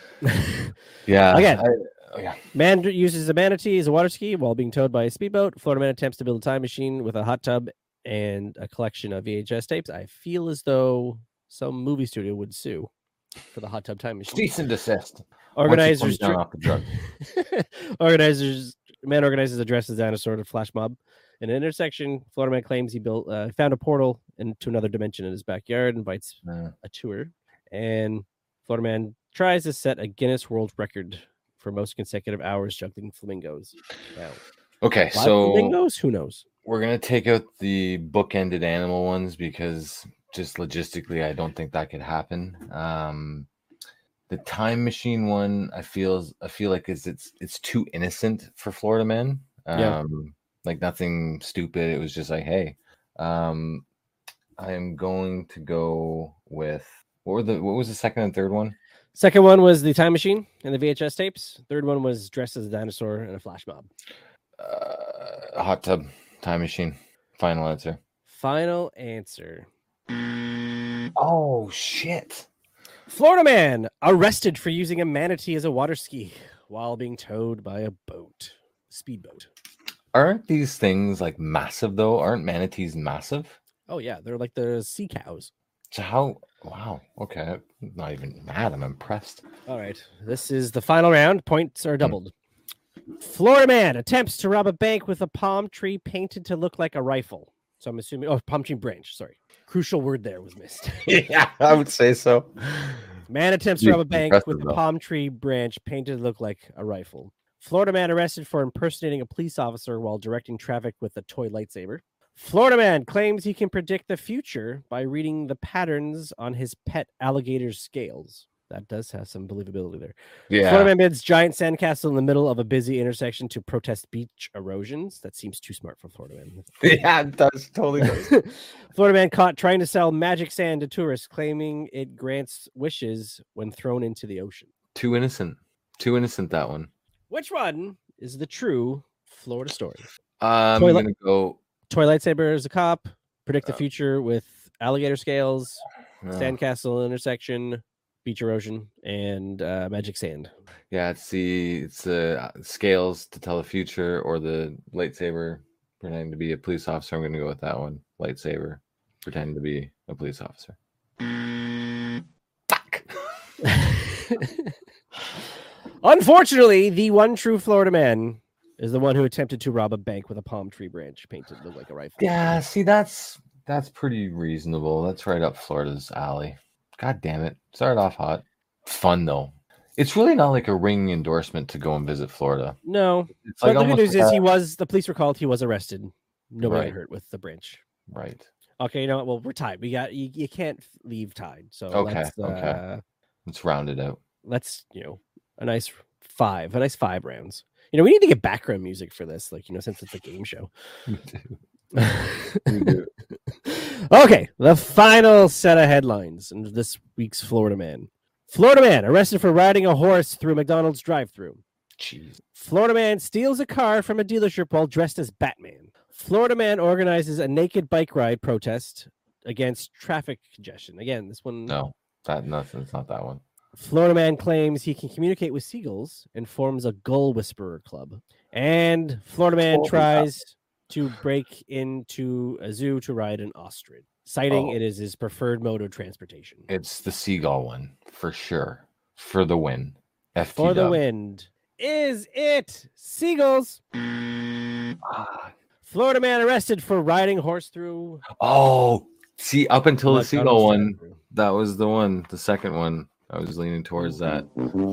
Yeah. Again. I- oh, yeah. Man uses a manatee as a water ski while being towed by a speedboat. Florida man attempts to build a time machine with a hot tub and a collection of V H S tapes. I feel as though some movie studio would sue for the hot tub time machine. Cease and desist. Organizers, Once he comes down dr- off the drug. organizers, man organizes a dress as a dinosaur to flash mob. In an intersection, Florida man claims he built, uh, found a portal into another dimension in his backyard, invites Yeah. a tour, and Florida man tries to set a Guinness World Record for most consecutive hours juggling flamingos. Now, Okay, live so flamingos? Who knows? we're gonna take out the bookended animal ones because just logistically, I don't think that could happen. Um, the time machine one, I feel I feel like it's it's it's too innocent for Florida man. Um, Yeah. like nothing stupid. It was just like, hey, um, I am going to go with what were the what was the second and third one? Second one was the time machine and the V H S tapes. Third one was dressed as a dinosaur and a flash mob. Uh, a hot tub time machine. Final answer. Final answer. Oh shit! Florida man arrested for using a manatee as a water ski while being towed by a boat. Speedboat. Aren't these things like massive though? Aren't manatees massive? Oh, yeah. They're like the sea cows. So how? Wow. Okay. I'm not even mad. I'm impressed. All right. This is the final round. Points are doubled. Florida man attempts to rob a bank with a palm tree painted to look like a rifle. So I'm assuming. Oh, palm tree branch. Sorry, crucial word there was missed. Yeah, I would say so. Man attempts to Yeah, rob a bank impressive, with a though. palm tree branch painted to look like a rifle. Florida man arrested for impersonating a police officer while directing traffic with a toy lightsaber. Florida man claims he can predict the future by reading the patterns on his pet alligator's scales. That does have some believability there. Yeah. Florida man builds giant sandcastle in the middle of a busy intersection to protest beach erosions. That seems too smart for Florida man. Yeah, it does. Totally does. Florida man caught trying to sell magic sand to tourists, claiming it grants wishes when thrown into the ocean. Too innocent. Too innocent, that one. Which one is the true Florida story? I'm Toy li- going to go. Toy lightsaber as a cop, predict the Uh, future with alligator scales, uh, sandcastle intersection, beach erosion, and uh, magic sand. Yeah, it's the it's the scales to tell the future, or the lightsaber pretending to be a police officer. I'm going to go with that one. Lightsaber pretending to be a police officer. Fuck. Unfortunately, the one true Florida man is the one who attempted to rob a bank with a palm tree branch painted to look like a rifle. Yeah, see, that's that's pretty reasonable. That's right up Florida's alley. God damn it. Started off hot. Fun though. It's really not like a ringing endorsement to go and visit Florida. No, It's but like the good almost news like is a- he was. The police were called. He was arrested. Nobody Right. got hurt with the branch. Right. Okay, you know what? Well, we're tied. We got you. You can't leave tied. So Okay, let's, okay. Uh, Let's round it out. let's you know a nice five, a nice five rounds. You know, we need to get background music for this, like you know, since it's a game show. Okay, the final set of headlines in this week's Florida Man. Florida man arrested for riding a horse through McDonald's drive-thru. Jeez. Florida man steals a car from a dealership while dressed as Batman. Florida man organizes a naked bike ride protest against traffic congestion. Again, this one. No, that nothing. It's not that one. Florida man claims he can communicate with seagulls and forms a gull whisperer club. And Florida man Holy tries to break into a zoo to ride an ostrich, citing Oh. it is his preferred mode of transportation. It's the seagull one for sure. For the win. F T For the dub. wind. Is it seagulls? Ah. Florida man arrested for riding horse through Oh, see, up until the McDonald's seagull one, drive-thru. that was the one. The second one, I was leaning towards that.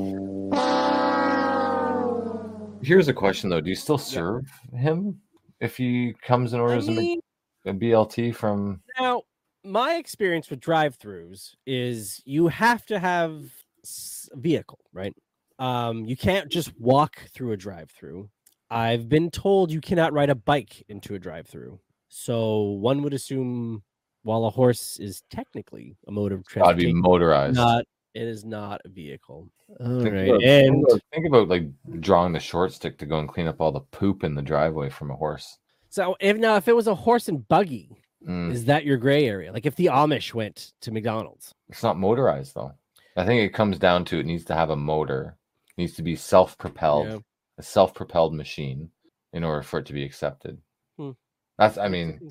Here's a question though: do you still serve him if he comes and I orders a Mc- mean, a B L T from? now, my experience with drive-throughs is you have to have s- a vehicle, right? Um, you can't just walk through a drive-through. I've been told you cannot ride a bike into a drive-through. So one would assume, while a horse is technically a mode of Gotta be transportation, motorized. not it is not a vehicle. All Think right, about, and think, about, think about like drawing the short stick to go and clean up all the poop in the driveway from a horse. so if now if it was a horse and buggy, Mm, is that your gray area? Like if the Amish went to McDonald's. It's not motorized though. I think it comes down to it needs to have a motor, it needs to be self-propelled, Yeah. a self-propelled machine in order for it to be accepted. Hmm. That's, I mean,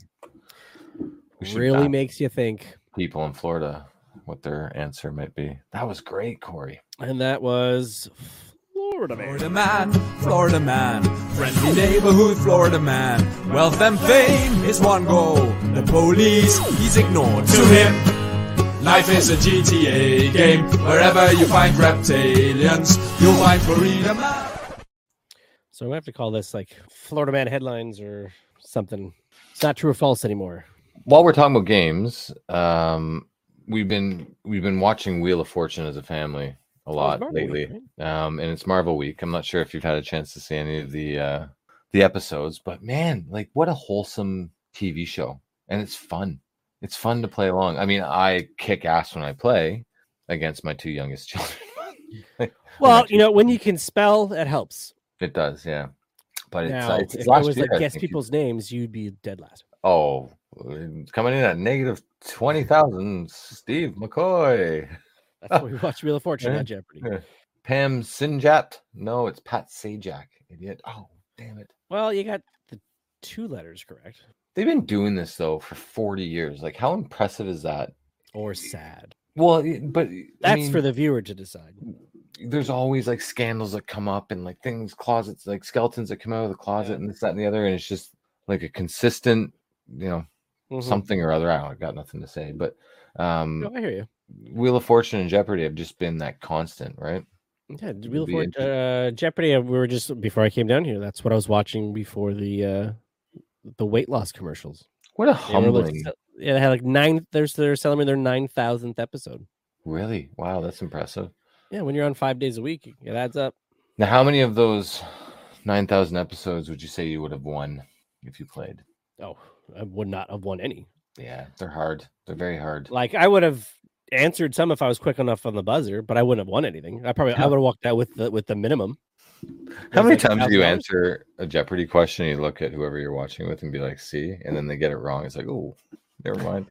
we should Really ask makes you think. people in Florida what their answer might be. That was great, Corey. And that was Florida man. Florida man, Florida man, friendly neighborhood Florida man. Wealth and fame is one goal. The police, he's ignored. To him, life is a G T A game. Wherever you find reptilians, you'll find Florida man. So we have to call this like Florida man headlines or something. It's not true or false anymore. While we're talking about games, um, we've been we've been watching Wheel of Fortune as a family a lot Marvel lately, Week, um, and it's Marvel Week. I'm not sure if you've had a chance to see any of the uh, the episodes, but man, like what a wholesome T V show, and it's fun. It's fun to play along. I mean, I kick ass when I play against my two youngest children. Well, Not you know, when you can spell, it helps. It does, yeah. But it's, Now, uh, it's, if it's it last was year, like I guess think you- people's names, you'd be dead last. Oh, it's coming in at negative twenty thousand. Steve McCoy. That's why we watch Wheel of Fortune, Yeah. not Jeopardy. Yeah. Pam Sinjat. No, it's Pat Sajak. Idiot. Oh, damn it. Well, you got the two letters correct. They've been doing this though for forty years. Like, how impressive is that? Or sad. Well, y- but I That's mean, for the viewer to decide. there's always like scandals that come up and like things, closets, like skeletons that come out of the closet Yeah. and this, that, and the other. And it's just like a consistent, you know, Mhm. something or other. I don't. I got nothing to say, but um, No, I hear you. Wheel of Fortune and Jeopardy have just been that constant, right? Yeah, It'd Wheel of be Fort- uh, Jeopardy. uh, We were just before I came down here. That's what I was watching before the uh, the weight loss commercials. What a They were like, humbling! se- yeah, they had like nine. There's they're selling me their nine thousandth episode. Really? Wow, that's impressive. Yeah, when you're on five days a week, it adds up. Now, how many of those nine thousand episodes would you say you would have won if you played? Oh, I would not have won any. Yeah, they're hard. They're very hard. Like I would have answered some if I was quick enough on the buzzer, but I wouldn't have won anything. I probably I would have walked out with the with the minimum. How It was many like times do you one thousand dollars. answer a Jeopardy question and you look at whoever you're watching with and be like, see, and then they get it wrong? It's like, oh, never mind.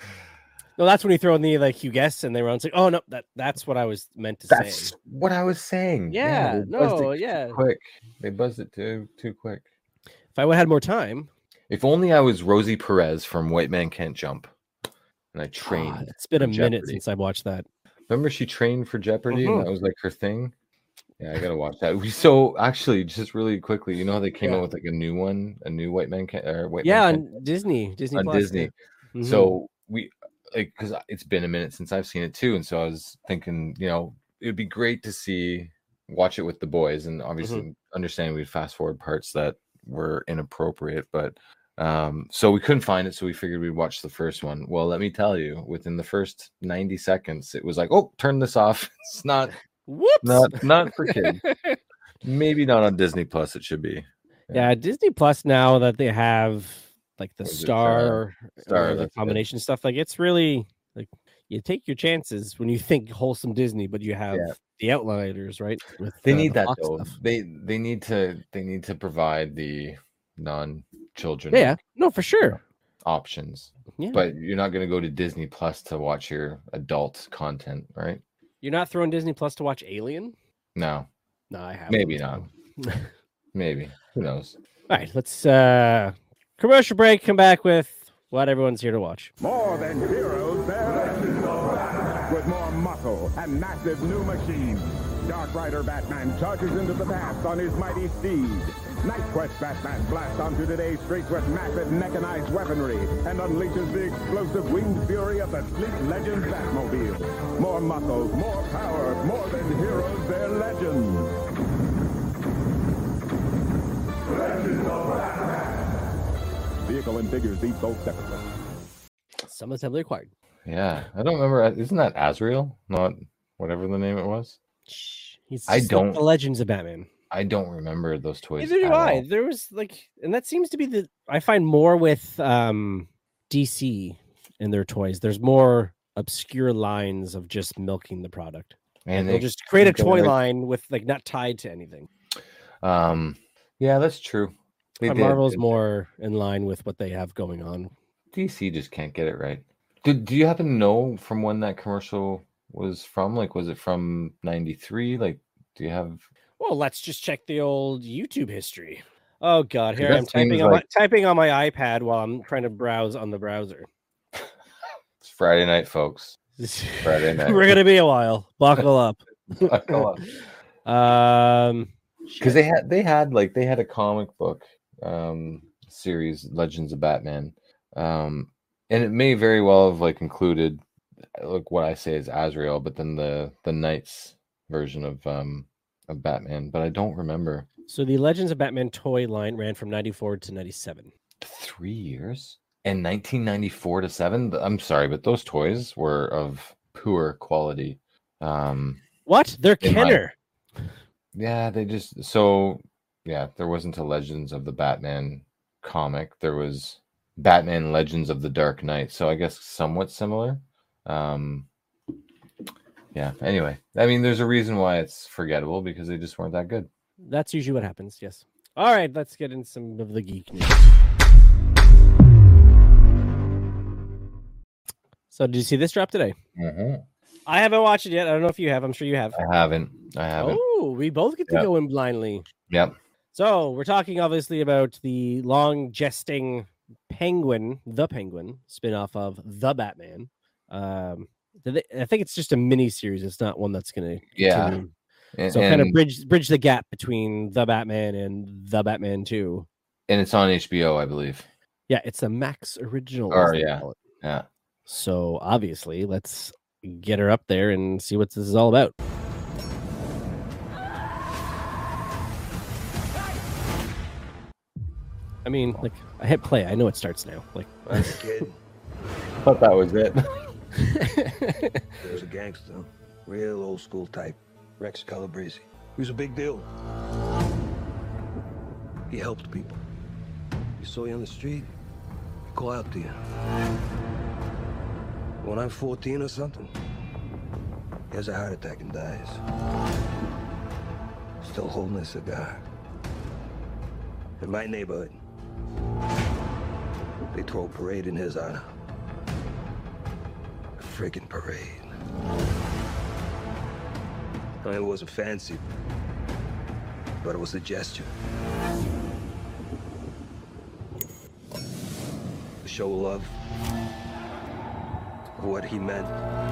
No, that's when you throw in the like you guess, and they were on. It's like, oh no, that that's what I was meant to That's say. what I was saying. Yeah, they buzzed no, it too yeah. quick. They buzzed it too too quick. If I would have had more time, If only I was Rosie Perez from White Man Can't Jump, and I God, trained. it's been a for minute Jeopardy. since I watched that. Remember, she trained for Jeopardy, Mhm. and that was like her thing. Yeah, I gotta watch that. We so actually just really quickly, you know how they came Yeah. out with like a new one, a new White Man Can't or White Yeah, Man Can't on Disney, Disney on Plus, Disney. yeah. Mhm. So we like because it's been a minute since I've seen it too, and so I was thinking, you know, it'd be great to see watch it with the boys, and obviously Mm-hmm. understand we'd fast forward parts that were inappropriate, but um, so we couldn't find it, so we figured we'd watch the first one. Well, let me tell you, within the first ninety seconds, it was like, oh, turn this off. It's not whoops. not not for kids. Maybe not on Disney Plus. It should be. Yeah, Disney Plus now that they have like the What is it, Star, Star, or the that's it. combination stuff, like it's really like you take your chances when you think wholesome Disney, but you have Yeah. the Outliners, right? With They uh, need the that Fox though. stuff. They they need to they need to provide the non-children Yeah, yeah, no, for sure. options. Yeah, But you're not going to go to Disney Plus to watch your adult content, right? you're not throwing Disney Plus to watch Alien? No, No, I have. maybe not. Maybe. Who knows? All right, let's uh commercial break. Come back with what everyone's here to watch. More than heroes, they're with more muscle and massive new machines. Dark Rider Batman charges into the past on his mighty steed. Night Quest Batman blasts onto today's streets with massive mechanized weaponry and unleashes the explosive winged fury of the sleek Legends Batmobile. More muscle, more power, more than heroes, they're legends. Legends of Batman. Vehicle and figures these both separately. Some assembly acquired. Yeah, I don't remember. Isn't that Azrael? Not whatever the name it was. Shh, He's I just like don't- the Legends of Batman. I don't remember those toys. Neither do at I. all. There was like, and that seems to be the I find more with um D C and their toys. There's more obscure lines of just milking the product. And They'll they just create a keep toy going. line with like not tied to anything. Um, yeah, that's true. They And did. Marvel's It- more in line with what they have going on. D C just can't get it right. Did do you happen to know from when that commercial was from? Like, was it from ninety-three? Like, do you have? Well, let's just check the old YouTube history. Oh God, here That I am typing seems on like- my typing on my iPad while I'm trying to browse on the browser. It's Friday night, folks. Friday night. We're gonna be a while. Buckle up. Buckle up. Um, Because they had they had like they had a comic book um series, Legends of Batman, um, and it may very well have like included like what I say is Azrael, but then the the Knights version of um of Batman, but I don't remember. so the Legends of Batman toy line ran from ninety-four to ninety-seven. Three years and nineteen ninety-four to seven. I'm sorry, but those toys were of poor quality. Um, What? They're In my- Kenner. yeah, they just so yeah. There wasn't a Legends of the Batman comic. There was Batman Legends of the Dark Knight. So I guess somewhat similar. Um, yeah. Anyway, I mean, there's a reason why it's forgettable because they just weren't that good. That's usually what happens. Yes. All right, let's get in some of the geek news. So, did you see this drop today? Mhm. I haven't watched it yet. I don't know if you have. I'm sure you have. I haven't. I haven't. Oh, we both get to Yep. go in blindly. Yep. So, we're talking obviously about the long jesting Penguin, the Penguin spin-off of The Batman. Um, did they- I think it's just a mini series. It's not one that's going to Yeah. continue. And, So, kind of and- bridge bridge the gap between The Batman and The Batman two. and it's on H B O, I believe. Yeah, it's a Max original. as Or they yeah, call it. yeah. So obviously, let's get her up there and see what this is all about. I mean, like, I hit play. I know it starts now. Like, I was a kid. I thought that was it. There was a gangster, real old school type, Rex Calabrese. He was a big deal. He helped people. He saw you on the street, he'd call out to you. When I'm fourteen or something, he has a heart attack and dies. Still holding a cigar. In my neighborhood, they throw a parade in his honor. A friggin' parade. I mean, it wasn't fancy, but it was a gesture. A show of love for what he meant.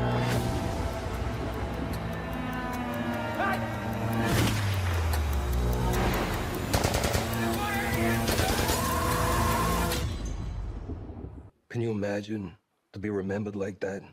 Can you imagine to be remembered like that?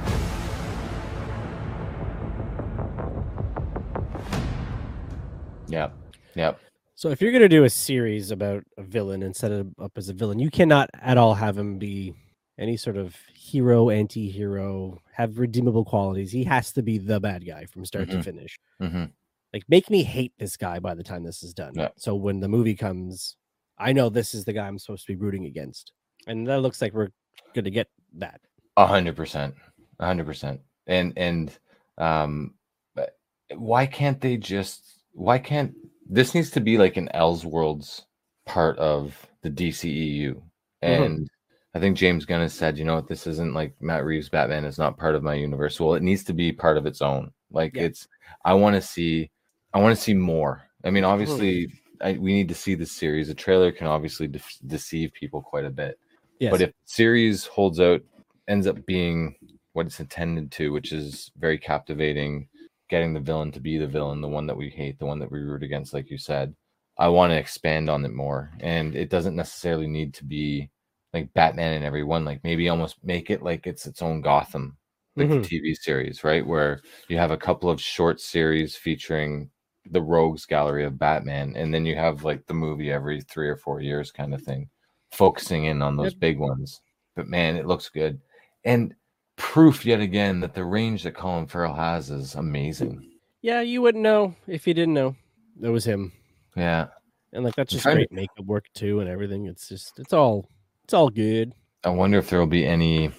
Yep. Yep. so if you're gonna do a series about a villain and set it up as a villain, you cannot at all have him be any sort of hero, anti-hero, have redeemable qualities. He has to be the bad guy from start to Mhm. finish. hmm Like, make me hate this guy by the time this is done. Yeah. So when the movie comes, I know this is the guy I'm supposed to be rooting against, and that looks like we're gonna get that. A hundred percent. A hundred percent. And and um but why can't they just why can't this needs to be like an Elseworlds part of the D C E U? And I think James Gunn has said, you know what, this isn't like Matt Reeves' Batman is not part of my universe. Well, it needs to be part of its own. Like Yeah. it's I want to see I want to see more. I mean, obviously I, we need to see the series. A trailer can obviously de- deceive people quite a bit. Yes. But if the series holds out, ends up being what it's intended to, which is very captivating, getting the villain to be the villain, the one that we hate, the one that we root against, like you said, I want to expand on it more. And it doesn't necessarily need to be like Batman and everyone. Like maybe almost make it like it's its own Gotham, like Mhm. the T V series, right? Where you have a couple of short series featuring the rogues gallery of Batman, and then you have like the movie every three or four years kind of thing, focusing in on those Yep. big ones. But man, it looks good. And proof yet again that the range that Colin Farrell has is amazing. Yeah, you wouldn't know if you didn't know it was him. Yeah. And like that's I'm just trying to- great makeup work too and everything. It's just it's all it's all good. I wonder if there will be any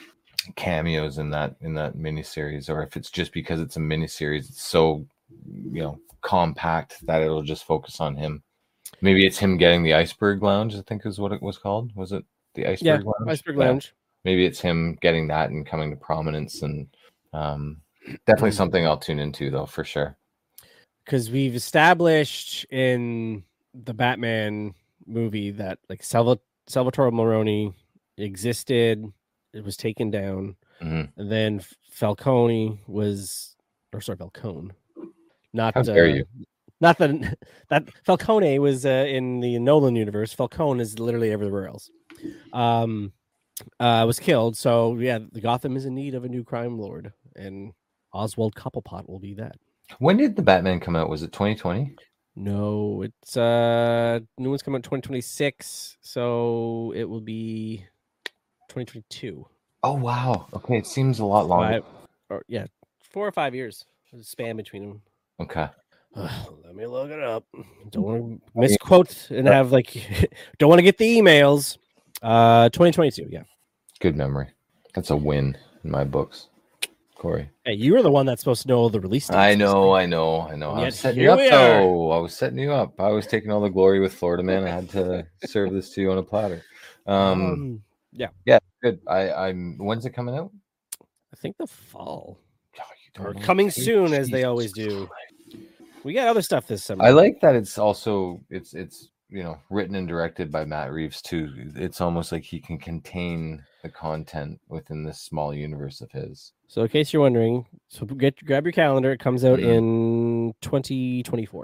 cameos in that in that miniseries, or if it's just because it's a miniseries, it's so you know compact that it'll just focus on him. Maybe it's him getting the Iceberg Lounge, I think is what it was called. Was it the Iceberg Yeah, Lounge? Iceberg Yeah. Lounge. Maybe it's him getting that and coming to prominence, and um, definitely something I'll tune into though for sure. Because we've established in the Batman movie that like Salva- Salvatore Moroni existed, it was taken down, Mhm. and then Falcone was, or sorry, Falcone, not How dare uh, you. not that that Falcone was uh, in the Nolan universe. Falcone is literally everywhere else. Um, uh, was killed. So yeah, the Gotham is in need of a new crime lord, and Oswald Cobblepot will be that. When did the Batman come out? Was it twenty twenty? No, it's uh new one's coming out twenty twenty-six, so it will be twenty twenty-two. Oh wow. Okay, it seems a lot longer. Five, or yeah, four or five years. There's a span between them. Okay. Let me look it up. Don't want to misquote and have like don't want to get the emails. Uh, twenty twenty-two. Yeah. Good memory. That's a win in my books, Corey. Hey, you were the one that's supposed to know all the release dates. I know, I know, I know. I Yet was setting here you up we are. though. I was setting you up. I was taking all the glory with Florida Man. I had to serve this to you on a platter. Um, Um, yeah, yeah, good. I, I'm. When's it coming out? I think the fall. Oh, you don't Or know. coming soon, as they Jesus always do. Christ. We got other stuff this summer. I like that it's also it's it's you know written and directed by Matt Reeves too. It's almost like he can contain the content within this small universe of his. So, in case you're wondering, so get grab your calendar. It comes out Mhm. in twenty twenty-four.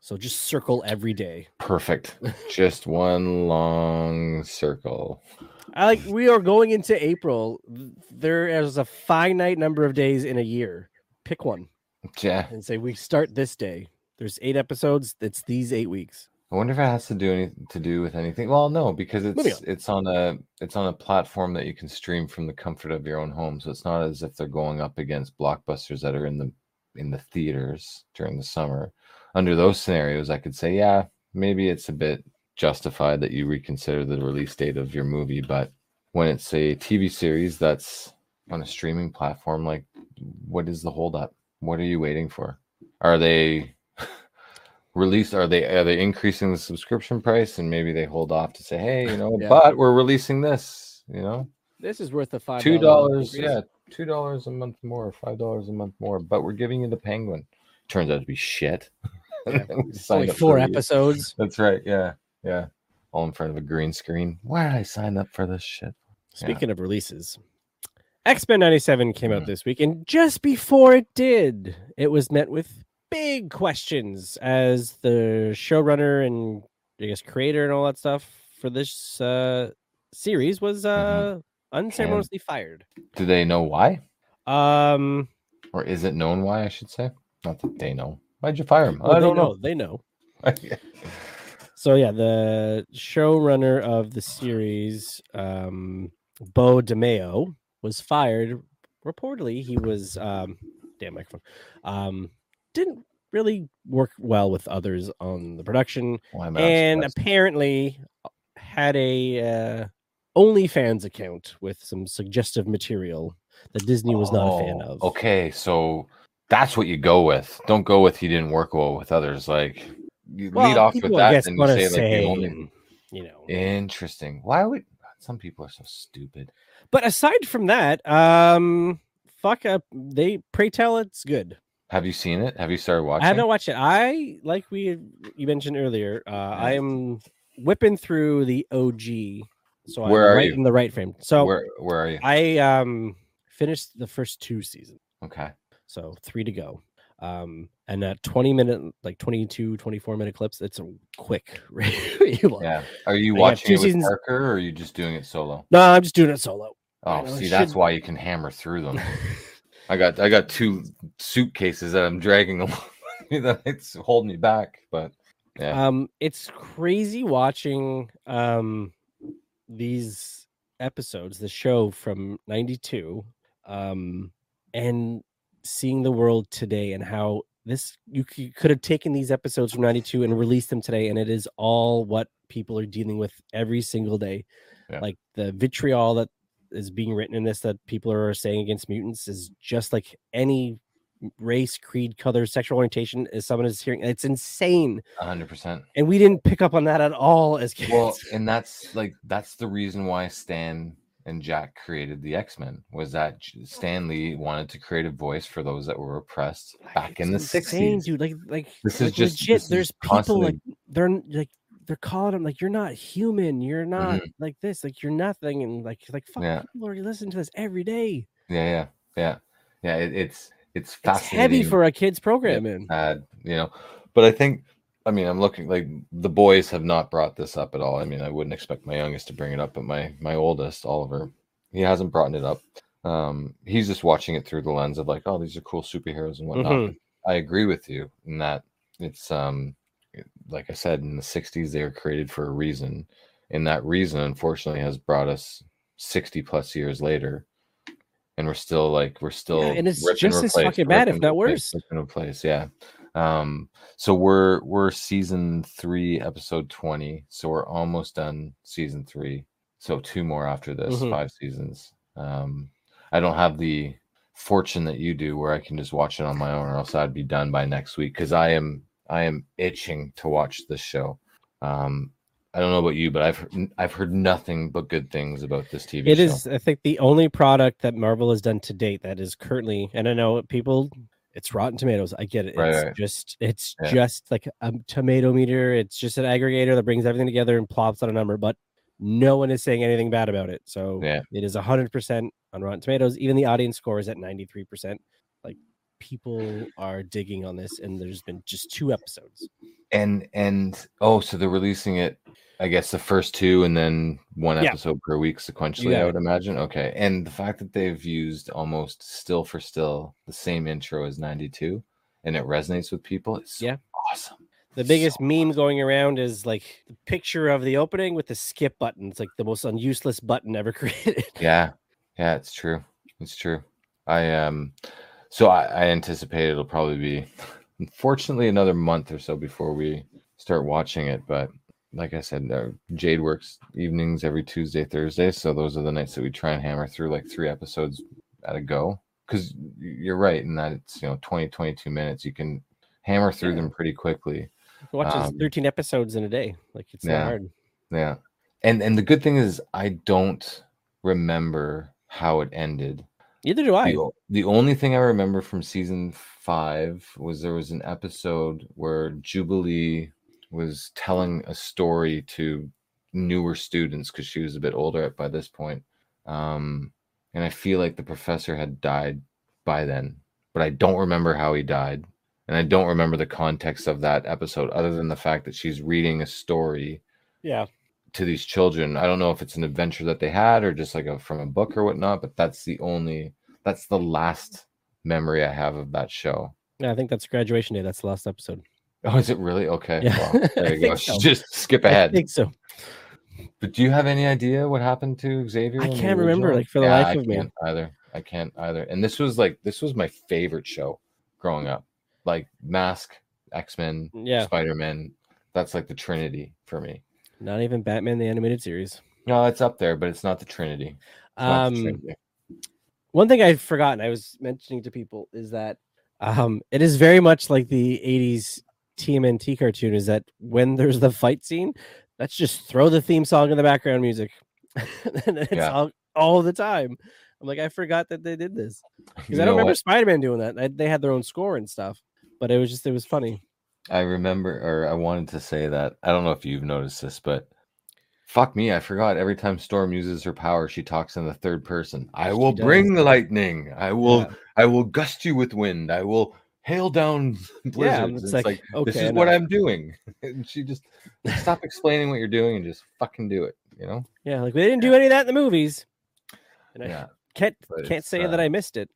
So just circle every day. Perfect. Just one long circle. I like we are going into April. There is a finite number of days in a year. Pick one. Yeah. And say we start this day. There's eight episodes. It's these eight weeks. I wonder if it has to do any to do with anything. Well, no, because it's Moving on. it's on a it's on a platform that you can stream from the comfort of your own home. So it's not as if they're going up against blockbusters that are in the in the theaters during the summer. Under those scenarios, I could say, yeah, maybe it's a bit justified that you reconsider the release date of your movie. But when it's a T V series that's on a streaming platform, like, what is the holdup? What are you waiting for? Are they released? Are they are they increasing the subscription price, and maybe they hold off to say, hey, you know, Yeah. but we're releasing this, you know, This is worth a five two dollars, yeah, two dollars a month more, five dollars a month more, but we're giving you the Penguin. Turns out to be shit. Yeah. We It's signed only up four for a year. episodes. That's right. Yeah, yeah. All in front of a green screen. Why did I sign up for this shit? Speaking of releases, X-Men ninety-seven came out Mhm. this week, and just before it did, it was met with big questions as the showrunner and I guess creator and all that stuff for this uh, series was uh, unceremoniously fired. Do they know why, Um, or is it known why? I should say. Not that they know. Why'd you fire him? well, I they don't know. know. They know. Yeah. So yeah, the showrunner of the series, um, Bo DeMeo, was fired. Reportedly, he was um, damn microphone. Um, didn't really work well with others on the production, Well, I'm not and surprised. apparently had a uh, OnlyFans account with some suggestive material that Disney was not a fan Oh, of. Okay, so that's what you go with. Don't go with he didn't work well with others. Like you Well, lead off people, with I that, guess, and you wanna say like say, the only you know. interesting. Why would some people are so stupid? But aside from that, um, fuck up. They pray tell it's good. Have you seen it? Have you started watching? I have not watched it. I like we you mentioned earlier. Uh, I am whipping through the O G, so Where I'm are right you? in the right frame. So Where Where are you? I um finished the first two seasons, Okay. so three to go. Um, and at twenty minute, like twenty-two, twenty-four minute clips, it's a quick. review. Yeah. Are you I got watching two it with seasons- Parker, or are you just doing it solo? No, I'm just doing it solo. Oh, know, see, it that's should- why you can hammer through them. I got I got two suitcases that I'm dragging along that it's holding me back. But yeah, Um, it's crazy watching um these episodes, the show from ninety-two, um, and seeing the world today and how this you, c- you could have taken these episodes from ninety-two and released them today, and it is all what people are dealing with every single day. Yeah. Like the vitriol that is being written in this that people are saying against mutants is just like any race, creed, color, sexual orientation as someone is hearing. It's insane. a hundred percent. And we didn't pick up on that at all as kids. Well, and that's like that's the reason why Stan and Jack created the X-Men, was that J- Stan Lee wanted to create a voice for those that were oppressed back in the It's insane, sixties. dude. Like, like This like is just legit. this is There's people constantly- like they're n- like they're calling them like you're not human. You're not like this. Like you're nothing. And like like fuck, Mm-hmm. Yeah. people are listening to this every day. Yeah, yeah, yeah, yeah. It, it's it's It's fascinating. heavy for a kids program, man. Bad, you know. But I think, I mean, I'm looking like the boys have not brought this up at all. I mean, I wouldn't expect my youngest to bring it up, but my my oldest, Oliver, he hasn't brought it up. Um, he's just watching it through the lens of like, oh, these are cool superheroes and whatnot. Mhm. I agree with you in that it's um, like I said, in the sixties they were created for a reason, and that reason, unfortunately, has brought us sixty plus years later. And we're still like we're still Yeah, and it's rip just as replace, fucking bad, rip if not replace, worse. rip and replace, yeah. Um, so we're we're season three, episode twenty. So we're almost done season three. So two more after this, Mhm. five seasons. Um, I don't have the fortune that you do where I can just watch it on my own, or else I'd be done by next week because I am I am itching to watch this show. Um, I don't know about you, but I've heard, I've heard nothing but good things about this T V It show. is, I think, the only product that Marvel has done to date that is currently, and I know people, it's Rotten Tomatoes. I get it. Right, It's right. just, it's Yeah. just like a tomato meter. It's just an aggregator that brings everything together and plops out a number, but no one is saying anything bad about it. So Yeah. it is one hundred percent on Rotten Tomatoes. Even the audience score is at ninety-three percent. Like people are digging on this, and there's been just two episodes. And and oh, so they're releasing it, I guess the first two and then one Yeah. episode per week sequentially, Yeah. I would imagine. Okay. And the fact that they've used almost still for still the same intro as ninety-two and it resonates with people, it's so Yeah. awesome. The biggest meme going around is like the picture of the opening with the skip button. It's like the most useless button ever created. Yeah. Yeah, it's true. It's true. I um so I, I anticipate it'll probably be unfortunately another month or so before we start watching it, but like I said, uh, Jade works evenings every Tuesday, Thursday, so those are the nights that we try and hammer through like three episodes at a go. Because you're right in that it's, you know, twenty, twenty-two minutes. You can hammer through Yeah. them pretty quickly. Watches Um, thirteen episodes in a day. Like it's yeah. not hard. Yeah, and and the good thing is I don't remember how it ended. Neither do I. The, o- the only thing I remember from season five was there was an episode where Jubilee was telling a story to newer students because she was a bit older by this point. Um, and I feel like the professor had died by then, but I don't remember how he died. And I don't remember the context of that episode other than the fact that she's reading a story Yeah. to these children. I don't know if it's an adventure that they had or just like a from a book or whatnot, but that's the only that's the last memory I have of that show. Yeah, I think that's graduation day. That's the last episode. Oh, is it really? Okay. Yeah. Well, there I you go. think so. Just skip I ahead. think so. But do you have any idea what happened to Xavier? I in the can't remember, original? like, for the Yeah, life I of me. can't either. I can't either. And this was like this was my favorite show growing up. Like Mask, X-Men, Yeah. Spider-Man. That's like the Trinity for me. Not even Batman the animated series. No, it's up there, but it's not the Trinity. It's not the Um, Trinity. one thing I've forgotten, I was mentioning to people, is that um, it is very much like the eighties T M N T cartoon. Is that when there's the fight scene, let's just throw the theme song in the background music, and it's Yeah. all, all the time. I'm like, I forgot that they did this because You I don't know remember what? Spider-Man doing that. I, they had their own score and stuff, but it was just it was funny. I remember, or I wanted to say that. I don't know if you've noticed this, but fuck me, I forgot. Every time Storm uses her power, she talks in the third person. I She will does. bring the lightning. I will. Yeah. I will gust you with wind. I will hail down blizzards. it's it's like, like, this okay, is what enough. I'm doing, and she just stop explaining what you're doing and just fucking do it. You know? Yeah, like we didn't do any of that in the movies, and I Yeah. can't but can't it's, say uh, that I missed it.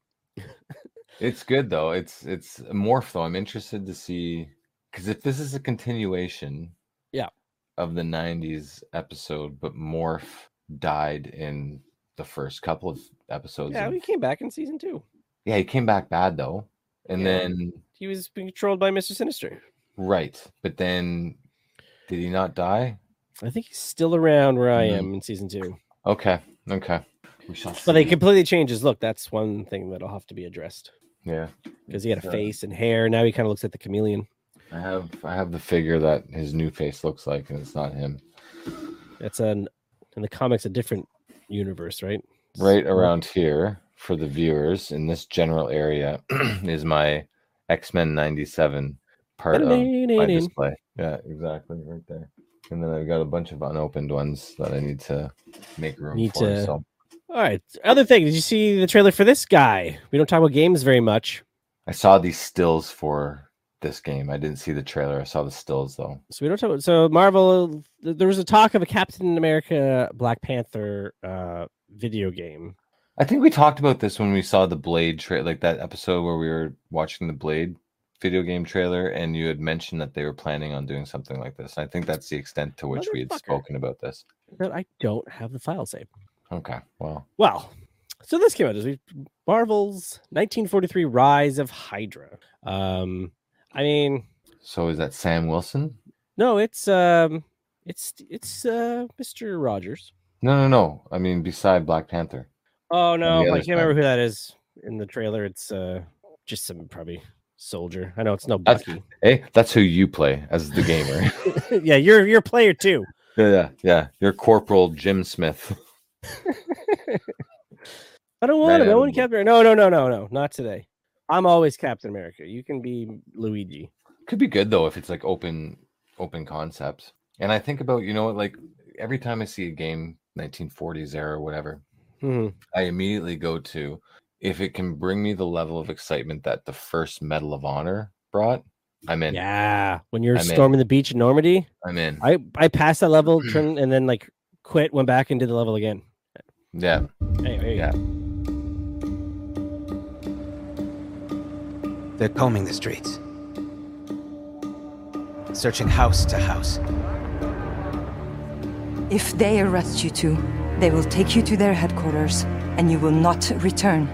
It's good though. It's it's a morph though. I'm interested to see because if this is a continuation, Yeah. of the nineties episode, but Morph died in the first couple of episodes. Yeah, of- we came back in season two. yeah, he came back bad though, and Yeah. then He was being controlled by Mister Sinister. right, but then did he not die? I think he's still around where I Mhm. am in season two. Okay, okay, we shall see. But they completely changed his look. That's one thing that'll have to be addressed yeah, because he had a Uh, face and hair. Now he kind of looks like the chameleon. I have I have the figure that his new face looks like, and it's not him. That's an in the comics a different universe, right? Right So- around here for the viewers in this general area is my X-Men ninety-seven part of my display. Yeah, exactly, right there. And then I've got a bunch of unopened ones that I need to make room Need for. to- So All right. Other thing, did you see the trailer for this guy? We don't talk about games very much, I saw these stills for this game. I didn't see the trailer. I saw the stills though. so we don't talk. About, so Marvel, th- there was a talk of a Captain America, Black Panther uh, video game. I think we talked about this when we saw the Blade trailer, like that episode where we were watching the Blade video game trailer, and you had mentioned that they were planning on doing something like this. I think that's the extent to which we had Motherfucker. spoken about this. That I don't have the file saved. Okay, well, Well, so this came out as we Marvel's nineteen forty-three Rise of Hydra. Um, I mean, so is that Sam Wilson? no, it's um, it's it's uh, Mister Rogers. No, no, no. I mean, beside Black Panther. Oh no, the I other can't remember who that is in the trailer. It's uh, just some probably soldier. I know it's no That's- Bucky. Hey, that's who you play as the gamer. Yeah, you're you're a player too. yeah, yeah, yeah. You're Corporal Jim Smith. I don't want Right to. out No of one the Captain. No, no, no, no, no, not today. I'm always Captain America. You can be Luigi. Could be good though if it's like open, open concept. And I think about, you know what, like every time I see a game, nineteen forties era or whatever, Hmm. I immediately go to if it can bring me the level of excitement that the first Medal of Honor brought, I'm in. Yeah, when you're I'm storming in. the beach in Normandy, I'm in. I I passed that level, turned, and then like quit, went back and did the level again. Yeah. Anyway, Yeah. They're combing the streets, searching house to house. If they arrest you two, they will take you to their headquarters, and you will not return.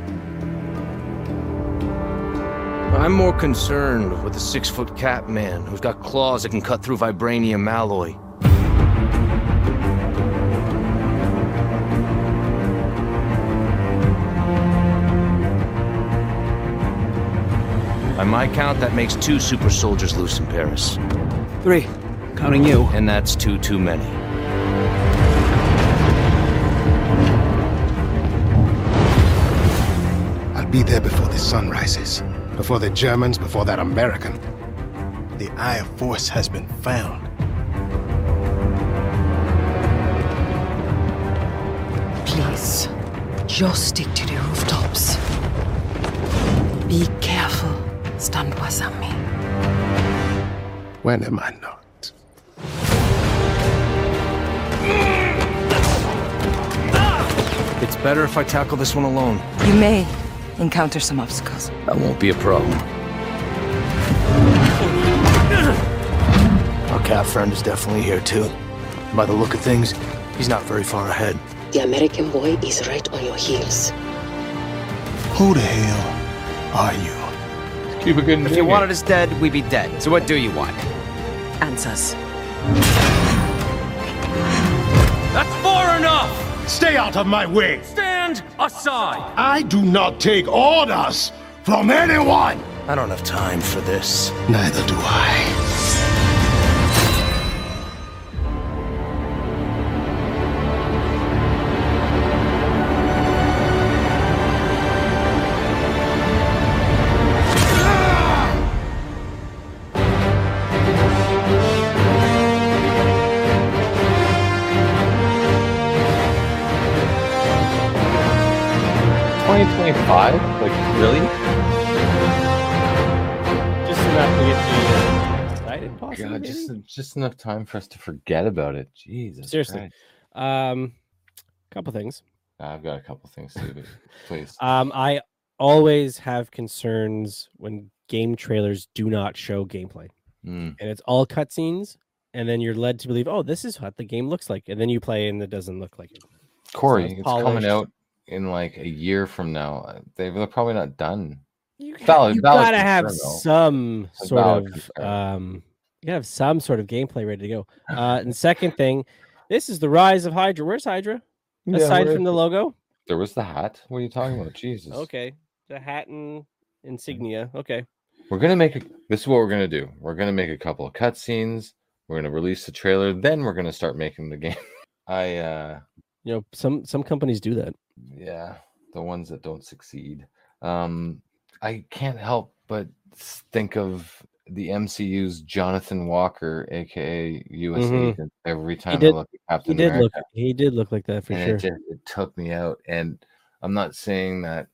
I'm more concerned with the six-foot cat man who's got claws that can cut through vibranium alloy. By my count, that makes two super soldiers loose in Paris. Three, counting you. And that's two too many. I'll be there before the sun rises. Before the Germans, before that American. The Eye of Force has been found. Please, just stick to the rooftops. Be careful, stand beside me. When am I not? It's better if I tackle this one alone. You may encounter some obstacles. That won't be a problem. Our cat friend is definitely here too. By the look of things, he's not very far ahead. The American boy is right on your heels. Who the hell are you? Keep it good. If you wanted us dead, we'd be dead. So what do you want? Answers. That's far enough! Stay out of my way! Stand aside! I do not take orders from anyone! I don't have time for this. Neither do I. twenty twenty-five? Like, really? just enough to get me excited, possibly. God, just just enough time for us to forget about it. Jesus. Seriously. Christ. Um, couple things. I've got a couple things too, but please. Um, I always have concerns when game trailers do not show gameplay, Mm. and it's all cutscenes, and then you're led to believe, oh, this is what the game looks like, and then you play and it doesn't look like it. Corey, It's it's not coming polished. out in like a year from now. They- They're probably not done. You, Valid- you valid gotta have concern, though. some A sort valid of concern. um, you gotta have some sort of gameplay ready to go. Uh, and second thing, this is the rise of Hydra. Where's Hydra? Yeah, Aside where from is the it? logo. There was the hat. What are you talking about? Jesus. Okay, the hat and insignia. Okay. We're gonna make a, this is what we're gonna do. We're gonna make a couple of cutscenes. We're gonna release the trailer. Then we're gonna start making the game. I uh You know, some some companies do that. yeah, the ones that don't succeed. Um, I can't help but think of the M C U's Jonathan Walker, aka U S Mhm. Agent, every time did- I look at He Captain did America. look. He did look like that for and sure. it, just, it took me out. And I'm not saying that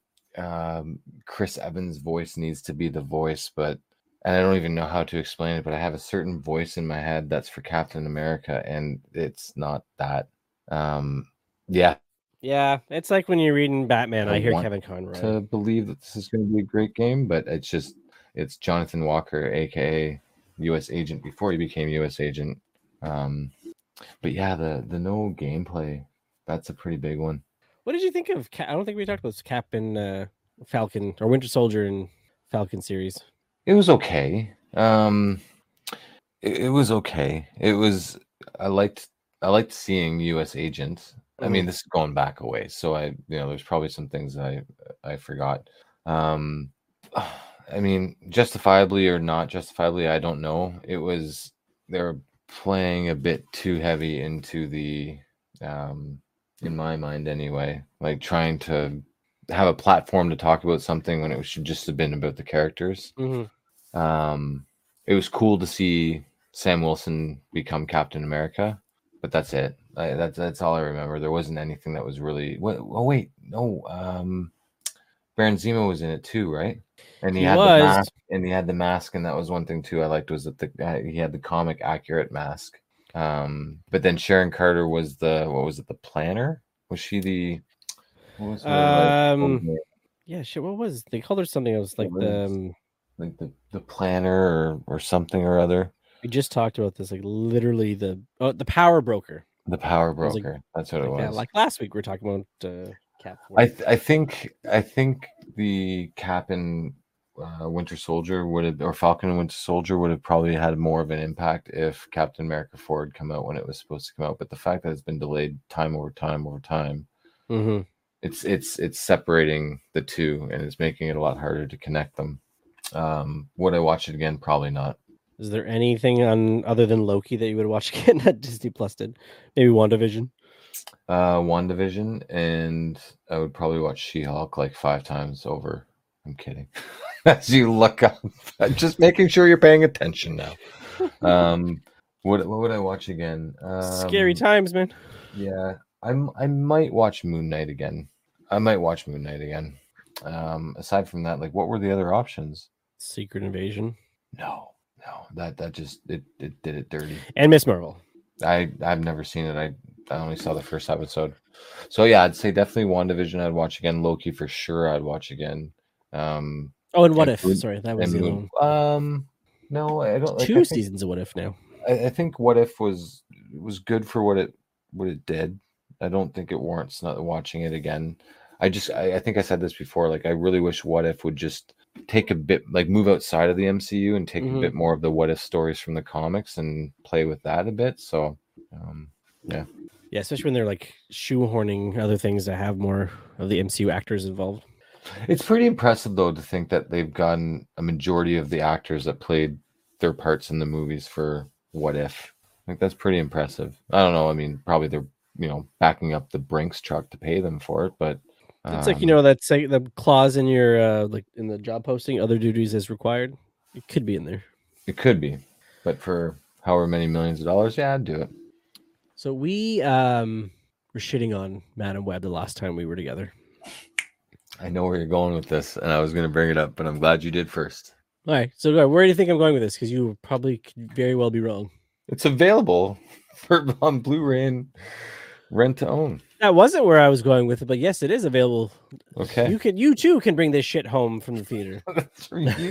um, Chris Evans' voice needs to be the voice, but and I don't even know how to explain it. But I have a certain voice in my head that's for Captain America, and it's not that. Um, yeah, Yeah, it's like when you're reading Batman. I, I hear want Kevin Conroy. to believe that this is going to be a great game, but it's just it's Jonathan Walker, aka U S Agent, before he became U S Agent. Um, but yeah, the the no gameplay, that's a pretty big one. What did you think of? Cap? I don't think we talked about this Cap and uh, Falcon or Winter Soldier and Falcon series. It was okay. Um, it, it was okay. It was. I liked. I liked seeing U S Agent. I mean, this is going back a ways, so I, you know, there's probably some things I I forgot. Um, I mean, justifiably or not justifiably, I don't know. It was they're playing a bit too heavy into the, um, in my mind anyway, like trying to have a platform to talk about something when it should just have been about the characters. Mm-hmm. Um, it was cool to see Sam Wilson become Captain America, but that's it. I, that's that's all I remember. There wasn't anything that was really. What, oh wait, no. Um, Baron Zemo was in it too, right? And he, He had was. the mask, and he had the mask, and that was one thing too I liked was that the uh, he had the comic accurate mask. Um, but then Sharon Carter was the what was it? The planner? Was she the? What was her, Um, like, yeah, shit. What was they called her something else like What the is- um, like the the planner or or something or other? we just talked about this like literally the oh, the power broker. The power was like- broker. That's what it Like, was. that. Like last week we were talking about uh, Cap. I th- I think I think the Cap and uh, Winter Soldier would have, or Falcon and Winter Soldier would have probably had more of an impact if Captain America four had come out when it was supposed to come out. But the fact that it's been delayed time over time over time, Mm-hmm. it's it's it's separating the two and it's making it a lot harder to connect them. Um, would I watch it again? Probably not. Is there anything on other than Loki that you would watch again that Disney Plus did? Maybe WandaVision. Uh, WandaVision, and I would probably watch She-Hulk like five times over. I'm kidding. As you look up, just making sure you're paying attention now. Um, what what would I watch again? Um, Scary times, man. Yeah, I'm. I might watch Moon Knight again. I might watch Moon Knight again. Um, aside from that, like, what were the other options? Secret Invasion. No, no, that that just it it did it dirty. And Miss Marvel. I I've never seen it. I I only saw the first episode. So yeah, I'd say definitely WandaVision I'd watch again. Loki for sure I'd watch again. Um Oh, and What and If? Moon- Sorry, that was and the Moon- one. um no, I don't like Two I think, seasons of What If now. I, I think What If was was good for what it what it did. I don't think it warrants not watching it again. I just I, I think I said this before. Like I really wish What If would just take a bit like move outside of the M C U and take Mhm. a bit more of the What If stories from the comics and play with that a bit. So um yeah. Yeah, especially when they're like shoehorning other things that have more of the M C U actors involved. It's pretty impressive though to think that they've gotten a majority of the actors that played their parts in the movies for What If. Like that's pretty impressive. I don't know. I mean, probably they're you know backing up the Brinks truck to pay them for it, but It's like you um, know that's like the clause in your uh like in the job posting, other duties as required. It could be in there. it could be, but for however many millions of dollars, yeah, I'd do it. So we um were shitting on Madam Web the last time we were together. I know where you're going with this, and I was going to bring it up, but I'm glad you did first. All right, so uh, where do you think I'm going with this? Because you probably could very well be wrong. It's available for on Blu-ray and rent to own. That wasn't where I was going with it, but yes, it is available. Okay. You can, you too, can bring this shit home from the theater That's for you.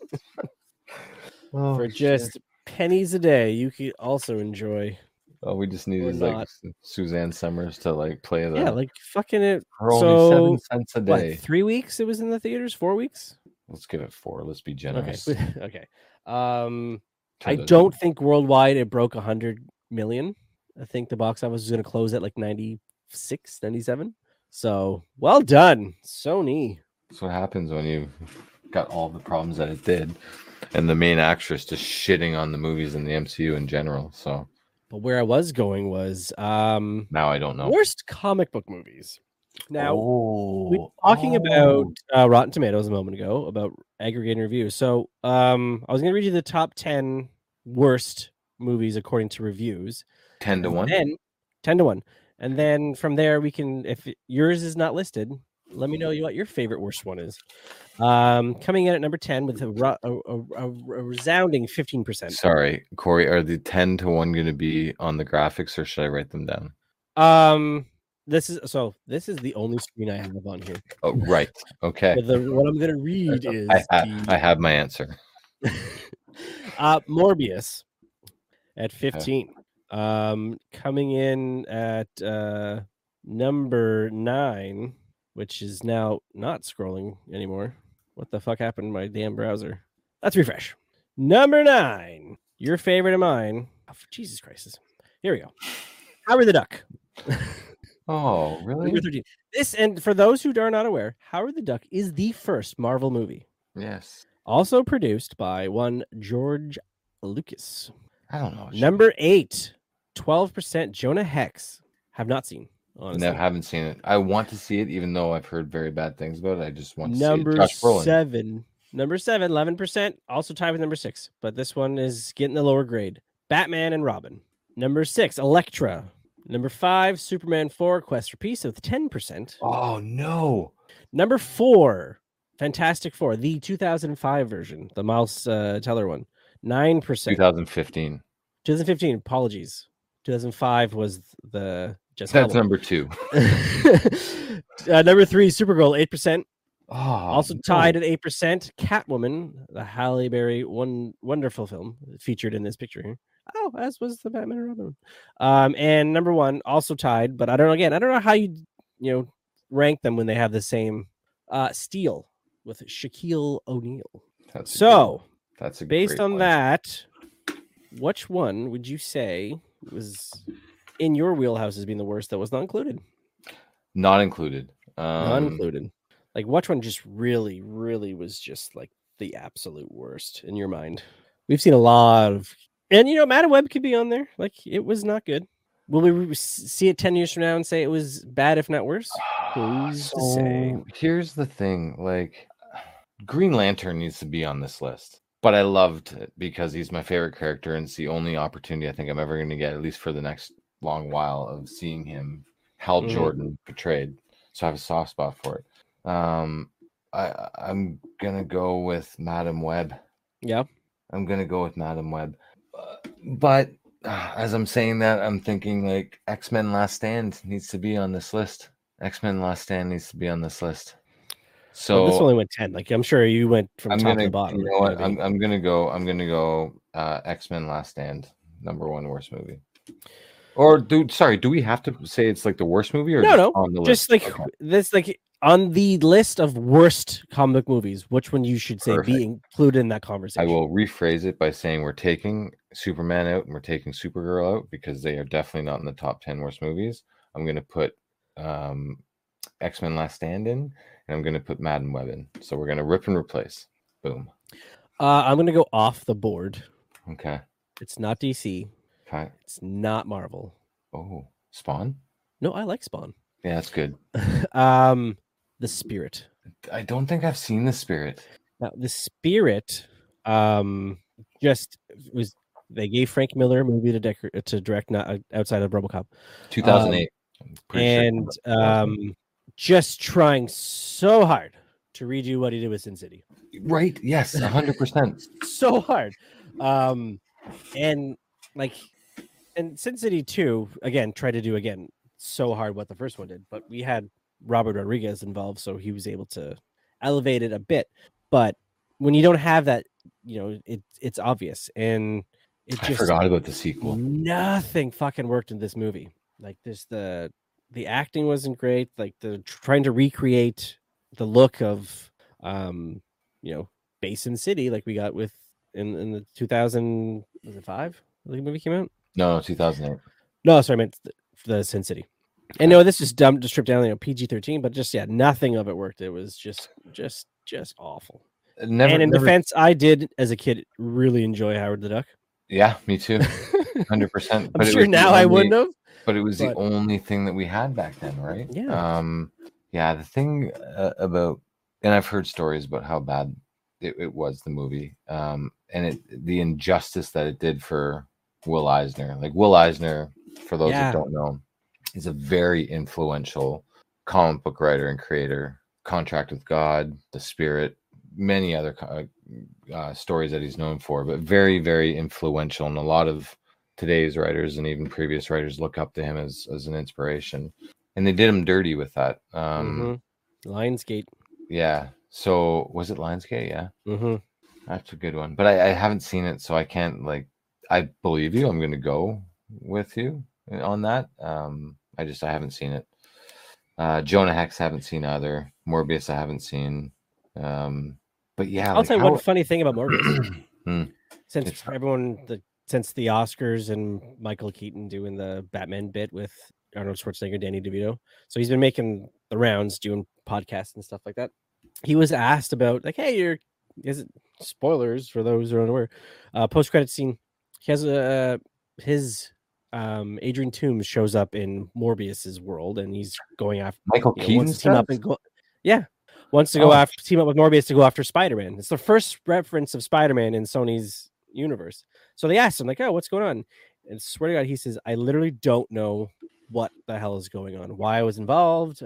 Oh, for shit. just pennies a day. You could also enjoy. Oh, we just Or needed like not. Su- Suzanne Summers to like play the Yeah, like fucking it. for only So seven cents a what, day. three weeks it was in the theaters. Four weeks. Let's give it four. Let's be Okay. generous. okay. Um, To I the- don't think worldwide it broke a hundred million. I think the box office is going to close at like ninety-six, ninety-seven. So well done, Sony. That's what happens when you got all the problems that it did, and the main actress just shitting on the movies in the M C U in general. So But where I was going was um now I don't know. worst comic book movies. Now oh, we were talking about uh, Rotten Tomatoes a moment ago about aggregating reviews. So um I was going to read you the top ten worst movies according to reviews. ten to one. Then ten to one. And then from there we can, if yours is not listed, let me know what your favorite worst one is. Um coming in at number ten with a, ru- a, a, a, a resounding fifteen percent. Sorry, Corey. Are the ten to one going to be on the graphics, or should I write them down? Um this is so this is the only screen I have on here. Oh, right. Okay. But the, what I'm going to read is I, ha- the- I have my answer. uh Morbius at fifteen. Um coming in at uh number nine, which is now not scrolling anymore. What the fuck happened to my damn browser? Let's refresh. Number nine, your favorite of mine. Oh, Jesus Christ. Here we go. Howard the Duck. Oh, really? Number thirteen. This, and for those who are not aware, Howard the Duck is the first Marvel movie. Yes. Also produced by one George Lucas. I don't know. Number eight, twelve percent Jonah Hex. Have not seen, honestly. No, haven't seen it. I want to see it, even though I've heard very bad things about it. I just want to Number see it. Josh Brolin. seven. Number seven, eleven percent. Also tied with number six, but this one is getting the lower grade. Batman and Robin. Number six, Elektra. Number five, Superman four, Quest for Peace with ten percent. Oh, no. Number four, Fantastic Four, the two thousand five version, the Miles uh, Teller one, nine percent. twenty fifteen. twenty fifteen, apologies. two thousand five was the just That's Hell. number two. uh, number three, Supergirl, eight percent. Oh, also no. tied at eight percent, Catwoman, the Halle Berry one wonderful film featured in this picture here. Oh, as was the Batman and Robin. Um, and number one, also tied, but I don't know. Again, I don't know how you you know rank them when they have the same uh, Steel with Shaquille O'Neal. That's a So, good- that's a based great on one. that, which one would you say was in your wheelhouse as being the worst that was not included? Not included. Um, Not included. Like, which one just really, really was just like the absolute worst in your mind? We've seen a lot of, and you know, Madam Web could be on there. Like, it was not good. Will we re- see it ten years from now and say it was bad, if not worse? Who's to say? So here's the thing, like Green Lantern needs to be on this list, but I loved it because he's my favorite character and it's the only opportunity I think I'm ever going to get, at least for the next long while, of seeing him, Hal Mhm. Jordan, portrayed. So I have a soft spot for it. Um, I I'm gonna go with Madam Web. Yeah, I'm gonna go with Madam Web, uh, but uh, as I'm saying that, I'm thinking like X-Men Last Stand needs to be on this list. X-Men Last Stand needs to be on this list. So Well, this only went ten. Like, I'm sure you went from I'm top gonna, to bottom. you know what? maybe. I'm I'm gonna go. I'm gonna go. Uh, X-Men Last Stand, number one worst movie. Or dude, sorry, do we have to say it's like the worst movie or no, just no, on the just list? like Okay. this, like on the list of worst comic movies, which one you should say Perfect. be included in that I conversation? will rephrase it by saying we're taking Superman out and we're taking Supergirl out because they are definitely not in the top ten worst movies. I'm going to put um, X-Men Last Stand in, and I'm going to put Madam Web in. So we're going to rip and replace. Boom. Uh, I'm gonna go off the board. Okay. It's not D C. Okay. It's not Marvel. Oh, Spawn? No, I like Spawn. Yeah, that's good. um, The Spirit. I don't think I've seen The Spirit. Now, The Spirit, um, just was they gave Frank Miller a movie to decor- to direct, not outside of RoboCop, two thousand eight. Um, I'm pretty sure and it's not- um, just trying so hard to redo what he did with Sin City. Right. Yes, one hundred percent. So hard. Um, and like, and Sin City two, again, tried to do again so hard what the first one did, but we had Robert Rodriguez involved, so he was able to elevate it a bit. But when you don't have that, you know, it it's obvious, and it I just forgot about the sequel. nothing fucking worked in this movie. Like this, the the acting wasn't great. Like the trying to recreate the look of, um, you know, Basin City, like we got with in in the two thousand was it five? The movie came out. No, no, two thousand eight. No, sorry, I meant the, the Sin City. And no, this is dumb to strip down, you know, P G thirteen, but just yeah, nothing of it worked. It was just, just, just awful. Never, and in never- defense, I did as a kid really enjoy Howard the Duck. Yeah, me too. one hundred percent. I'm sure now I wouldn't have. But it was but- the only thing that we had back then, right? Yeah. Um, yeah, the thing uh, about, and I've heard stories about how bad it, it was, the movie, um, and it the injustice that it did for Will Eisner. Like Will Eisner, for those Yeah. that don't know, is a very influential comic book writer and creator. Contract with God, The Spirit, many other co- uh, stories that he's known for, but very, very influential. And a lot of today's writers and even previous writers look up to him as, as an inspiration. And they did him dirty with that. Um, Mhm. Lionsgate. Yeah. So was it Lionsgate? Yeah. Mm-hmm. That's a good one. But I, I haven't seen it, so I can't like. I believe you. I'm going to go with you on that. Um, I just I haven't seen it. Uh, Jonah Hex haven't seen either. Morbius I haven't seen. Um, but yeah, I'll like, tell you how- one funny thing about Morbius. Hmm. Since It's- everyone, the since the Oscars and Michael Keaton doing the Batman bit with Arnold Schwarzenegger, Danny DeVito, so he's been making the rounds, doing podcasts and stuff like that. He was asked about like, "Hey, you're is it spoilers for those who are unaware?" Uh, Post credit scene. He has a his um Adrian Toomes shows up in Morbius's world, and he's going after Michael you know, Keaton wants to team up does? and go. Yeah, wants to go Oh. after team up with Morbius to go after Spider-Man. It's the first reference of Spider-Man in Sony's universe. So they asked him like, "Oh, what's going on?" And swear to God, he says, "I literally don't know what the hell is going on, why I was involved,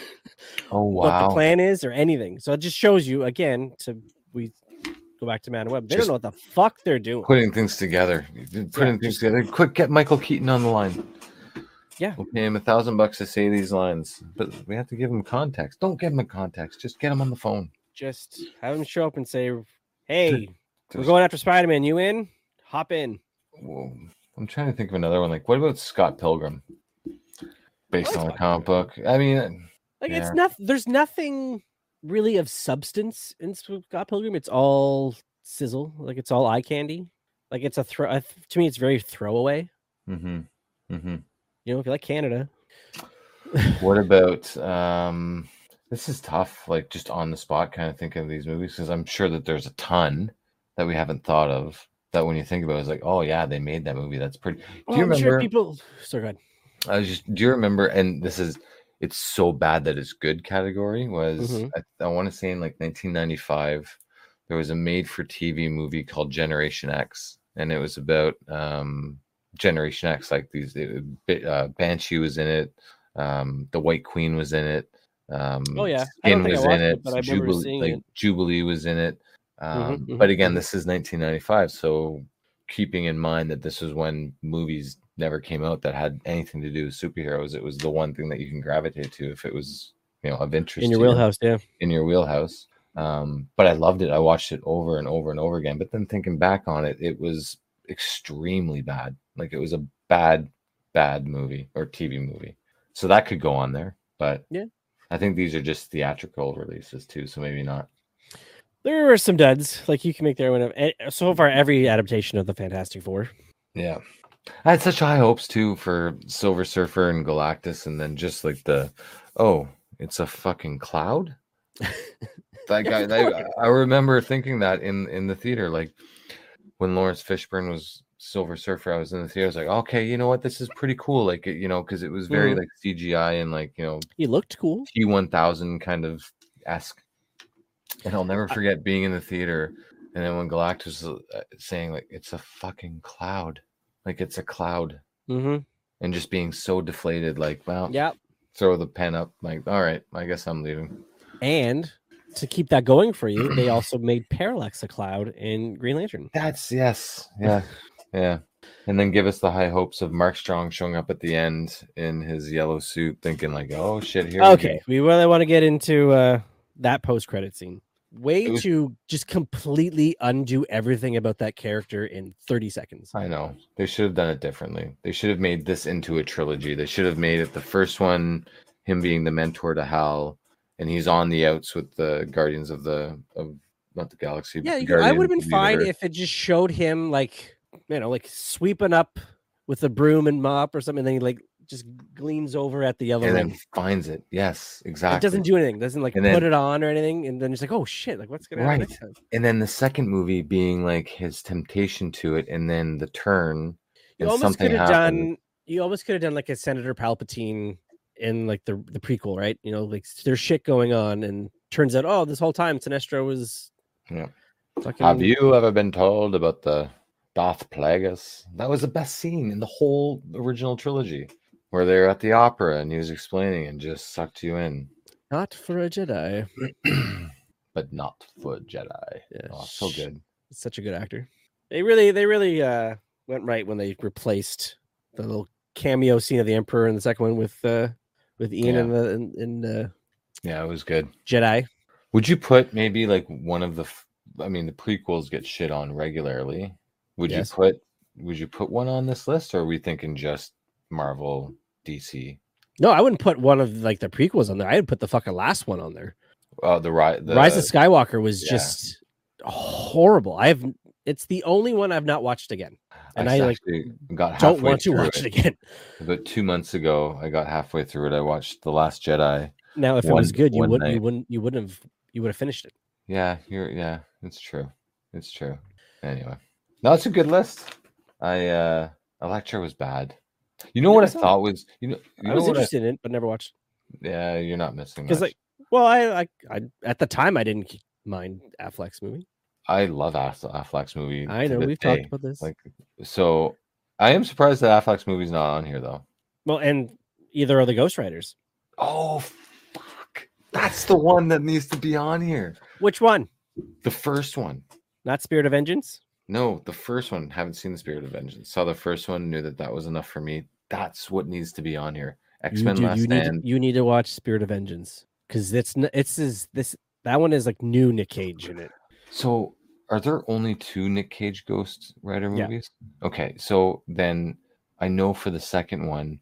Oh what the wow! plan is, or anything. So it just shows you again. To we go back to Man Web. They Just don't know what the fuck they're doing. Putting things together, putting Yeah, things just- together. Quick, get Michael Keaton on the line. Yeah. We'll pay him a thousand bucks to say these lines, but we have to give him context. Don't give him a context. Just get him on the phone. Just have them show up and say, "Hey, we're Just- going after Spider-Man. You in? Hop in." Whoa. I'm trying to think of another one. Like, what about Scott Pilgrim? Based Oh, on a that's comic book. I mean, Like yeah. it's not. There's nothing really of substance in Scott Pilgrim. It's all sizzle. Like it's all eye candy. Like it's a throw. To me, it's very throwaway. Mm-hmm. Mm-hmm. You know, if you like Canada. What about um this is tough, like just on the spot kind of thinking of these movies, because I'm sure that there's a ton that we haven't thought of that when you think about it, it's like, oh yeah, they made that movie. That's pretty. Do Well, you I'm remember sure people. Sorry, go ahead. I was just do you remember, and this is it's so bad that it's good category was Mhm. I, I want to say in like nineteen ninety-five there was a made for T V movie called Generation X, and it was about um Generation X, like these it, uh, Banshee was in it, um the White Queen was in it, um Oh, yeah. I Skin don't think I was in watched it, it, but I remember Jubilee, seeing like it. Jubilee was in it, um Mhm, but mhm, again mhm. this is nineteen ninety-five, so keeping in mind that this was when movies never came out that had anything to do with superheroes, it was the one thing that you can gravitate to if it was, you know, of interest In your to you, wheelhouse, yeah. in your wheelhouse. Um, but I loved it. I watched it over and over and over again. But then thinking back on it, it was extremely bad. Like it was a bad, bad movie or T V movie. So that could go on there. But Yeah. I think these are just theatrical releases too. So maybe not. There were some duds. Like you can make their one of eh, so far every adaptation of the Fantastic Four. Yeah. I had such high hopes too for Silver Surfer and Galactus, and then just like the oh, it's a fucking cloud. That guy, I, I remember thinking that in in the theater, like when Lawrence Fishburne was Silver Surfer, I was in the theater. I was like, okay, you know what, this is pretty cool. Like you know, because it was very Mhm. like C G I and like you know, He looked cool. T one thousand kind of esque. And I'll never forget being in the theater, and then when Galactus was uh, saying like it's a fucking cloud, like it's a cloud, Mm-hmm. and just being so deflated, like well, Yeah. throw the pen up, like all right, I guess I'm leaving. And to keep that going for you, they also made Parallax a cloud in Green Lantern. That's yes, yeah, yeah. And then give us the high hopes of Mark Strong showing up at the end in his yellow suit, thinking like, oh shit, here. Okay, we really want to get into uh, that post-credit scene. Way It was- to just completely undo everything about that character in thirty seconds. I know they should have done it differently. They should have made this into a trilogy. They should have made it the first one, him being the mentor to Hal, and he's on the outs with the Guardians of the of not the Galaxy. but Yeah, the you could, I would have Guardians been of the fine Universe. if it just showed him like you know, like sweeping up with a broom and mop or something. And then he like just gleans over at the yellow and ring. then finds it. Yes, exactly. It doesn't do anything. Doesn't like And put then- it on or anything. And then it's like, oh shit! Like what's gonna happen Right. next time? And then the second movie being like his temptation to it, and then the turn. You and almost something could have happened. done. You almost could have done like a Senator Palpatine in like the the prequel, right? You know, like there's shit going on, and turns out, oh, this whole time Sinestro was. Yeah. Fucking... Have you ever been told about the Darth Plagueis? That was the best scene in the whole original trilogy, where they're at the opera and he was explaining and just sucked you in. Not for a Jedi. But not for Jedi. Yeah, Oh, so sh- good. Such a good actor. They really, they really uh, went right when they replaced the little cameo scene of the Emperor in the second one with uh, with Ian Yeah. in the in, in uh, Yeah, it was good. Jedi. Would you put maybe like one of the? f- I mean, the prequels get shit on regularly. Would Yes. you put? Would you put one on this list, or are we thinking just Marvel, D C? No, I wouldn't put one of like the prequels on there. I would put the fucking last one on there. Oh, the right, the Rise of Skywalker was yeah. just horrible. I've it's the only one I've not watched again, and I, like actually got don't halfway want to through watch it again. About two months ago, I got halfway through it. I watched The Last Jedi. Now, if it one- was good, you one wouldn't, you night. wouldn't, you wouldn't have, you would have finished it. Yeah, you're. Yeah, it's true. It's true. Anyway, no, it's a good list. I uh Electra was bad. You know what I Never saw thought was. You know. You I know was what interested in it, but never watched. Yeah, you're not missing Because much. like, well, I, I, I, at the time, I didn't mind Affleck's movie. I love Aff- Affleck's movie. I to know this we've day. talked about this. Like, so I am surprised that Affleck's movie's not on here though. Well, and Either of the Ghost Riders. Oh, fuck. That's the one that needs to be on here. Which one? The first one. Not Spirit of Vengeance? No, the first one. Haven't seen the Spirit of Vengeance. Saw the first one, knew that that was enough for me. That's what needs to be on here. X-Men you, Last you Stand. Need, you need to watch Spirit of Vengeance because it's it's is this that one is like new Nick Cage in it. So, are there only two Nick Cage Ghost Rider Yeah. movies? Okay, so then I know for the second one,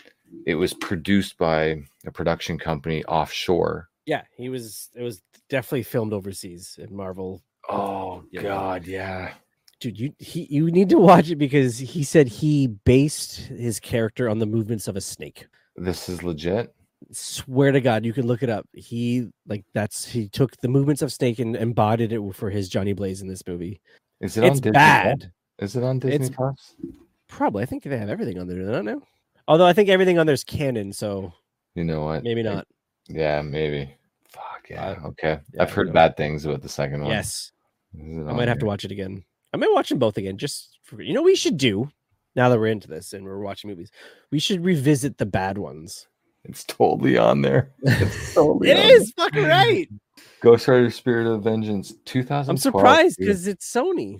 it was produced by a production company offshore. Yeah, he was. It was definitely filmed overseas in Marvel. Oh Yeah. God, yeah. Dude, you he you need to watch it because he said he based his character on the movements of a snake. This is legit. Swear to God, you can look it up. He like that's he took the movements of snake and embodied it for his Johnny Blaze in this movie. Is it It's on Disney bad. Plus? Is it on Disney It's- Plus? Probably, I think they have everything on there. Do they not know? Although I think everything on there's canon, so You know what? maybe It- not. Yeah, maybe. Fuck yeah. Uh, Okay. yeah, I've who heard knows? bad things about the second one. Yes, Is it I on might have to here? watch it again. I might watch them both again. Just for, you know, what we should do now that we're into this and we're watching movies. We should revisit the bad ones. It's totally on there. It's totally It on is fucking right. there. Ghost Rider Spirit of Vengeance two thousand I'm twelve. surprised dude. because it's Sony.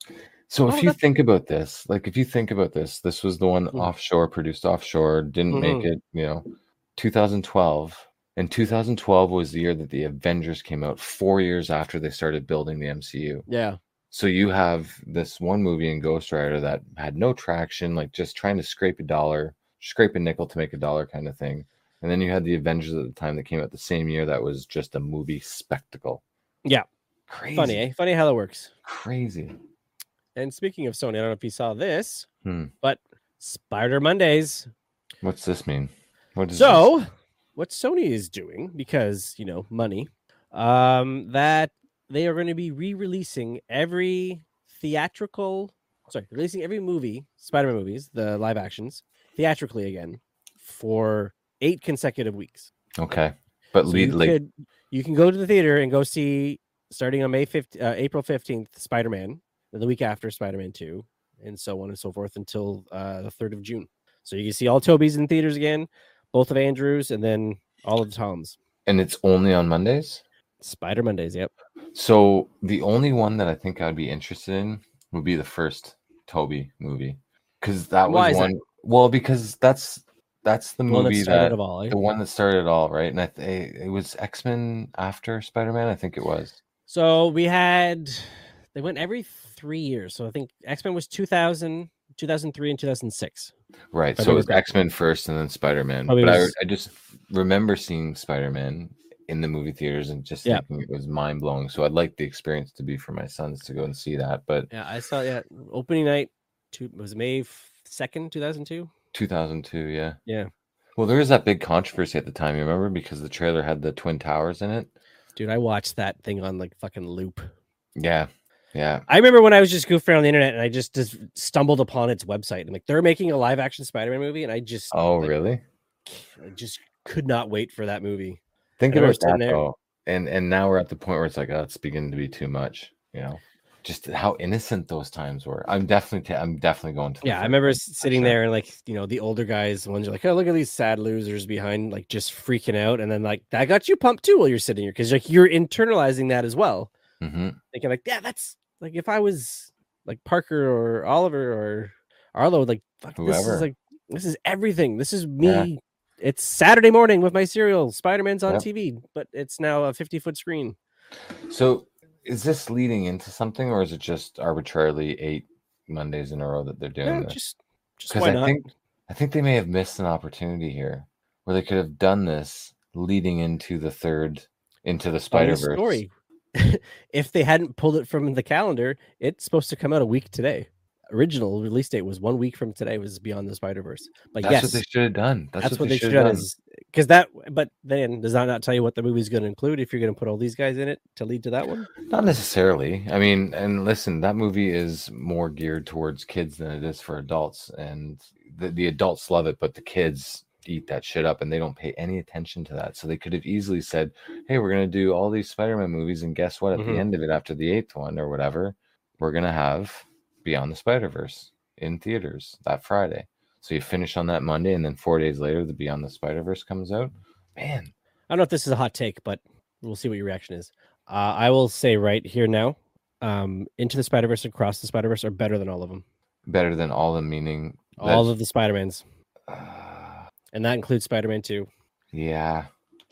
So Oh, if you that's- think about this, like if you think about this, this was the one Mhm. offshore, produced offshore, didn't make Mhm. it, you know, two thousand twelve. And two thousand twelve was the year that the Avengers came out, four years after they started building the M C U. Yeah. So you have this one movie in Ghost Rider that had no traction, like just trying to scrape a dollar, scrape a nickel to make a dollar kind of thing. And then you had the Avengers at the time that came out the same year that was just a movie spectacle. Yeah. Crazy. Funny, eh? Funny how that works. Crazy. And speaking of Sony, I don't know if you saw this, Hmm. but Spider Mondays. What's this mean? What is So, this? what Sony is doing, because you know, money, um, that they are going to be re-releasing every theatrical, sorry, releasing every movie, Spider-Man movies, the live actions, theatrically again for eight consecutive weeks. Okay. But So lead you like could you can go to the theater and go see starting on May fifth, uh, April fifteenth, Spider-Man, then the week after Spider-Man two, and so on and so forth until uh, the third of June. So you can see all Toby's in theaters again, both of Andrews, and then all of the Toms. and it's only on Mondays? Spider Mondays, yep. So the only one that I think I'd be interested in would be the first Toby movie. Because that Why was is that? one well, because that's that's the The one that movie started that it all, eh? the one that started it all, right? And I th- it was X-Men after Spider-Man, I think it was. So we had they went every three years. So I think X-Men was two thousand, two thousand three, and two thousand six. Right. If I So it was remember correctly. X-Men first and then Spider-Man. Probably But I, was- I just remember seeing Spider-Man in the movie theaters and just Yeah. thinking it was mind-blowing. So I'd like the experience to be for my sons to go and see that. But Yeah, I saw yeah opening night. Two, was May second, two thousand two. two thousand two, yeah. Yeah, Well, there was that big controversy at the time, you remember? Because the trailer had the Twin Towers in it. dude, I watched that thing on like fucking loop. Yeah. Yeah. I remember when I was just goofing around the internet and I just, just stumbled upon its website and like they're making a live action Spider-Man movie and I just Oh, like, really? I just could not wait for that movie. Think I remember about that, sitting there- though. And and now we're at the point where it's like, oh, it's beginning to be too much, you know? Just how innocent those times were. I'm definitely, ta- I'm definitely going to. the Yeah, I first remember one, s- for sitting sure. there and like you know the older guys, the ones are like, oh look at these sad losers behind, like just freaking out, and then like that got you pumped too while you're sitting here because like you're internalizing that as well, Mhm. thinking like, yeah, that's like if I was like Parker or Oliver or Arlo, like fuck, this Whoever. is like this is everything. This is me. Yeah. It's Saturday morning with my cereal. Spider-Man's on Yep. T V, but it's now a fifty foot screen. So is this leading into something, or is it just arbitrarily eight Mondays in a row that they're doing Yeah, this? just just Because why I not? think I think they may have missed an opportunity here, where they could have done this leading into the third, into the Funny Spider Verse. story. If they hadn't pulled it from the calendar, it's supposed to come out a week today. Original release date was one week from today. Was Beyond the Spider Verse. But That's yes, what they should have done. That's, that's, what they should have have done. done. Because that, but then does that not tell you what the movie's going to include if you're going to put all these guys in it to lead to that one? Not necessarily. I mean, and listen, that movie is more geared towards kids than it is for adults, and the, the adults love it, but the kids eat that shit up, and they don't pay any attention to that. So they could have easily said, "Hey, we're gonna do all these Spider-Man movies, and guess what? At Mhm. the end of it, after the eighth one or whatever, we're gonna have Beyond the Spider-Verse in theaters that Friday." So you finish on that Monday, and then four days later, the Beyond the Spider-Verse comes out. Man, I don't know if this is a hot take, but we'll see what your reaction is. Uh, I will say right here now, um, Into the Spider-Verse and Across the Spider-Verse are better than all of them. better than all the meaning. All of the Spider-Mans. Uh, and that includes Spider-Man two. Yeah.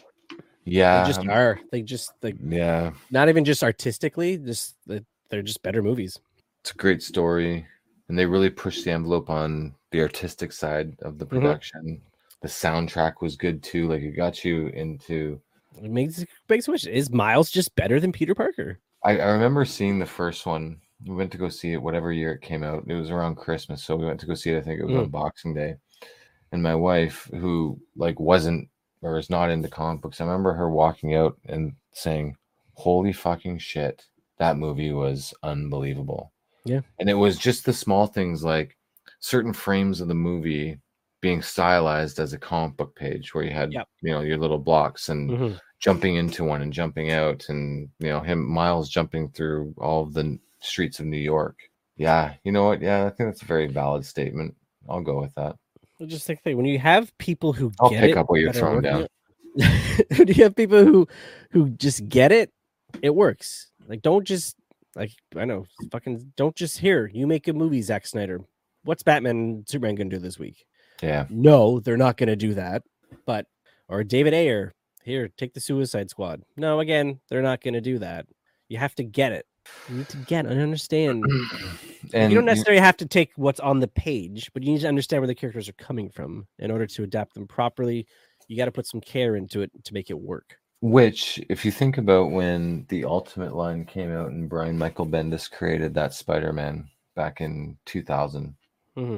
Yeah. They just are. They just like yeah. Not even just artistically, just they're just better movies. It's a great story. And they really pushed the envelope on the artistic side of the production. Mm-hmm. The soundtrack was good too. Like it got you into it makes a big switch. Is Miles just better than Peter Parker? I, I remember seeing the first one. We went to go see it whatever year it came out. It was around Christmas, so we went to go see it. I think it was mm. on Boxing Day. And my wife, who like wasn't or is not into comic books, I remember her walking out and saying, "Holy fucking shit, that movie was unbelievable." Yeah. And it was just the small things like certain frames of the movie being stylized as a comic book page where you had, yep. you know, your little blocks and mm-hmm. jumping into one and jumping out and, you know, him, Miles jumping through all of the streets of New York. Yeah. You know what? Yeah. I think that's a very valid statement. I'll go with that. I just think that when you have people who I'll get pick it, up what you're throwing down. When you have people who, who just get it, it works. Like, don't just, like, I know, fucking don't just hear you make a movie, Zack Snyder. What's Batman and Superman going to do this week? Yeah. No, they're not going to do that. But, or David Ayer, here, take the Suicide Squad. No, again, they're not going to do that. You have to get it. You need to get and understand. And you don't necessarily you... have to take what's on the page, but you need to understand where the characters are coming from in order to adapt them properly. You got to put some care into it to make it work. Which, if you think about when the Ultimate line came out and Brian Michael Bendis created that Spider-Man back in two thousand, mm-hmm.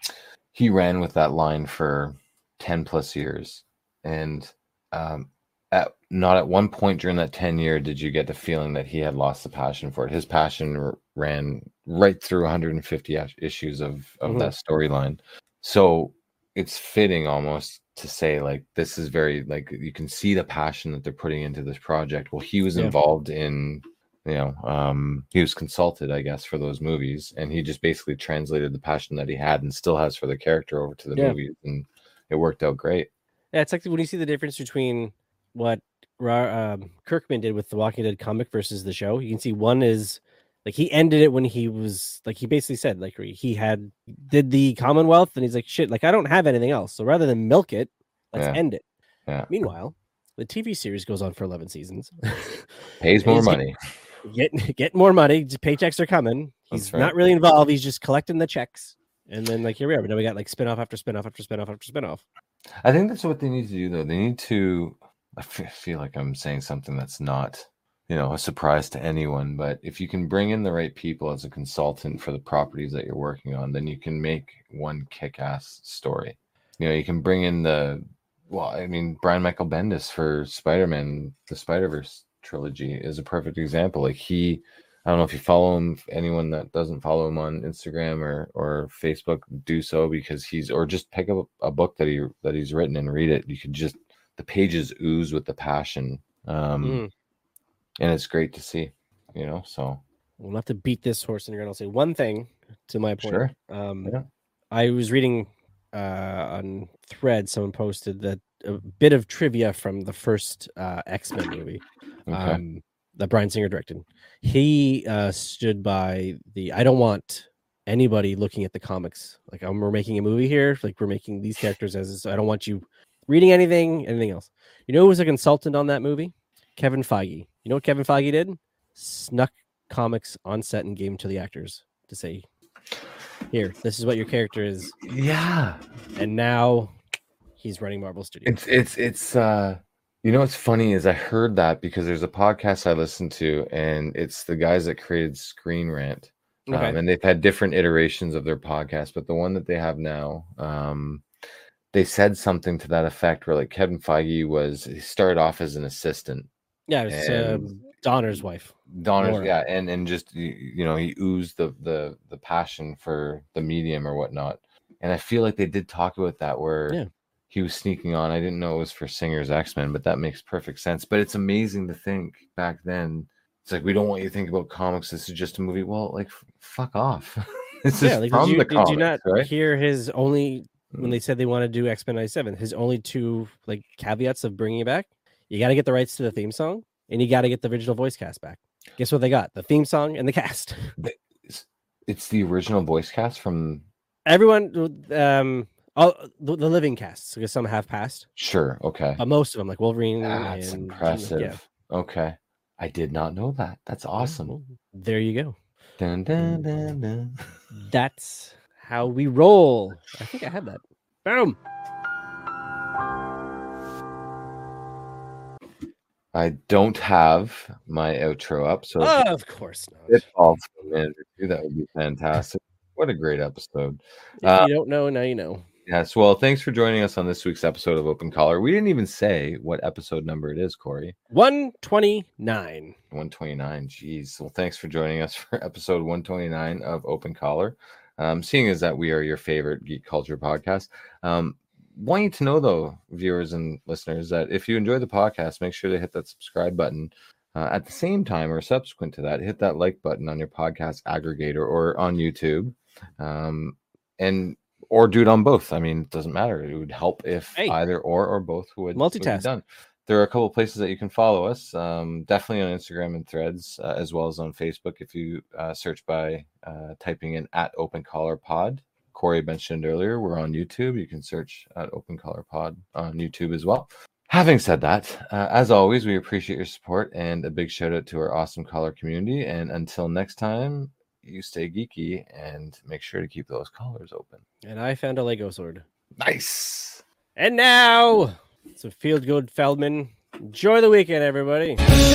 he ran with that line for ten plus years. And um, at not at one point during that ten year did you get the feeling that he had lost the passion for it. His passion r- ran right through one hundred fifty issues of, of mm-hmm. that storyline. So it's fitting almost to say, like, this is very, like, you can see the passion that they're putting into this project. Well, he was yeah. involved in, you know, um, he was consulted, I guess, for those movies. And he just basically translated the passion that he had and still has for the character over to the yeah. movies. And it worked out great. Yeah, it's like when you see the difference between what um, Kirkman did with the Walking Dead comic versus the show. You can see one is like he ended it when he was like he basically said like he had did the Commonwealth and he's like shit like I don't have anything else, so rather than milk it, let's yeah. end it. Yeah. Meanwhile, the T V series goes on for eleven seasons, pays more money, get get more money. Paychecks are coming. He's right. not really involved. He's just collecting the checks, and then like here we are. But now we got like spinoff after spinoff after spinoff after spinoff. I think that's what they need to do, though. They need to. I feel like I'm saying something that's not, you know, a surprise to anyone. But if you can bring in the right people as a consultant for the properties that you're working on, then you can make one kick-ass story. You know, you can bring in the, well, I mean, Brian Michael Bendis for Spider-Man, the Spider-Verse trilogy is a perfect example. Like he, I don't know if you follow him, anyone that doesn't follow him on Instagram or, or Facebook, do so, because he's, or just pick up a book that he, that he's written and read it. You could just, the pages ooze with the passion. Um, mm. And it's great to see, you know, so. We'll have to beat this horse in the ground. I'll say one thing to my point. Sure. Um, yeah. I was reading uh, on Thread, someone posted that a bit of trivia from the first uh, X-Men movie okay. um, that Bryan Singer directed. He uh, stood by the, I don't want anybody looking at the comics. Like, um, we're making a movie here. Like, we're making these characters as, so I don't want you reading anything, anything else. You know who was a consultant on that movie? Kevin Feige. You know what Kevin Feige did? Snuck comics on set and gave them to the actors to say, here, this is what your character is. Yeah. And now he's running Marvel Studios. It's, it's, it's, uh, you know, what's funny is I heard that because there's a podcast I listened to, and it's the guys that created Screen Rant. Okay. Um, and they've had different iterations of their podcast, but the one that they have now, um, they said something to that effect where, like, Kevin Feige was, he started off as an assistant. Yeah, it's uh, Donner's wife. Donner's, Laura. yeah, and and just, you know, he oozed the the the passion for the medium or whatnot. And I feel like they did talk about that where yeah. he was sneaking on. I didn't know it was for Singer's X-Men, but that makes perfect sense. But it's amazing to think back then. It's like, we don't want you to think about comics. This is just a movie. Well, like, f- fuck off. This yeah, is like, from did you, the did comics, you not right? hear his only when they said they want to do X-Men ninety-seven. His only two like caveats of bringing it back: you got to get the rights to the theme song, and you got to get the original voice cast back. Guess what they got? The theme song and the cast. It's the original voice cast from everyone. Um, all the, the living casts because some have passed. Sure, okay, but most of them, like Wolverine. That's and, impressive. Yeah. Okay, I did not know that. That's awesome. There you go. Dun, dun, dun, dun. That's how we roll. I think I had that. Boom. I don't have my outro up, so oh, of course not. If all for a minute or two, that would be fantastic. What a great episode! If uh, you don't know, now you know. Yes. Well, thanks for joining us on this week's episode of Open Collar. We didn't even say what episode number it is, Corey. one twenty-nine. one twenty-nine. Jeez. Well, thanks for joining us for episode one twenty-nine of Open Collar. Um, seeing as that we are your favorite geek culture podcast. Um, want you to know, though, viewers and listeners, that if you enjoy the podcast, make sure to hit that subscribe button. Uh, at the same time or subsequent to that, hit that like button on your podcast aggregator or on YouTube. Um, and or do it on both. I mean, it doesn't matter. It would help if hey. either or or both would, would be done. There are a couple of places that you can follow us. Um, definitely on Instagram and Threads, uh, as well as on Facebook. If you uh, search by uh, typing in at Open Collar Pod. Corey mentioned earlier, we're on YouTube. You can search at Open Collar Pod on YouTube as well. Having said that, uh, as always, we appreciate your support and a big shout out to our awesome collar community. And until next time, you stay geeky and make sure to keep those collars open. And I found a Lego sword. Nice. And now, so Field Good Feldman. Enjoy the weekend, everybody.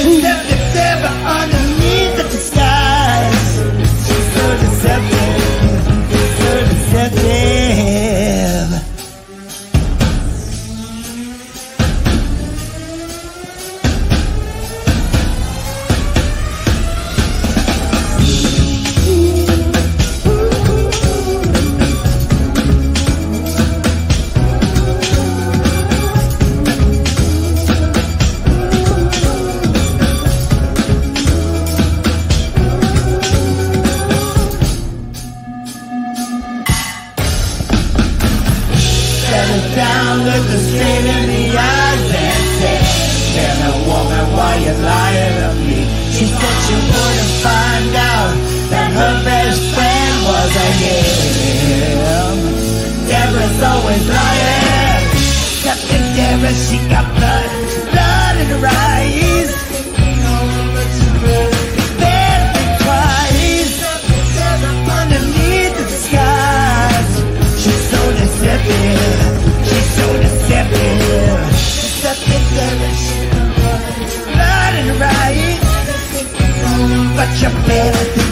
She got blood, blood in her eyes. Barely twice underneath the disguise. She's so deceptive. She's so deceptive. Deceptive, blood in her eyes. But you're better.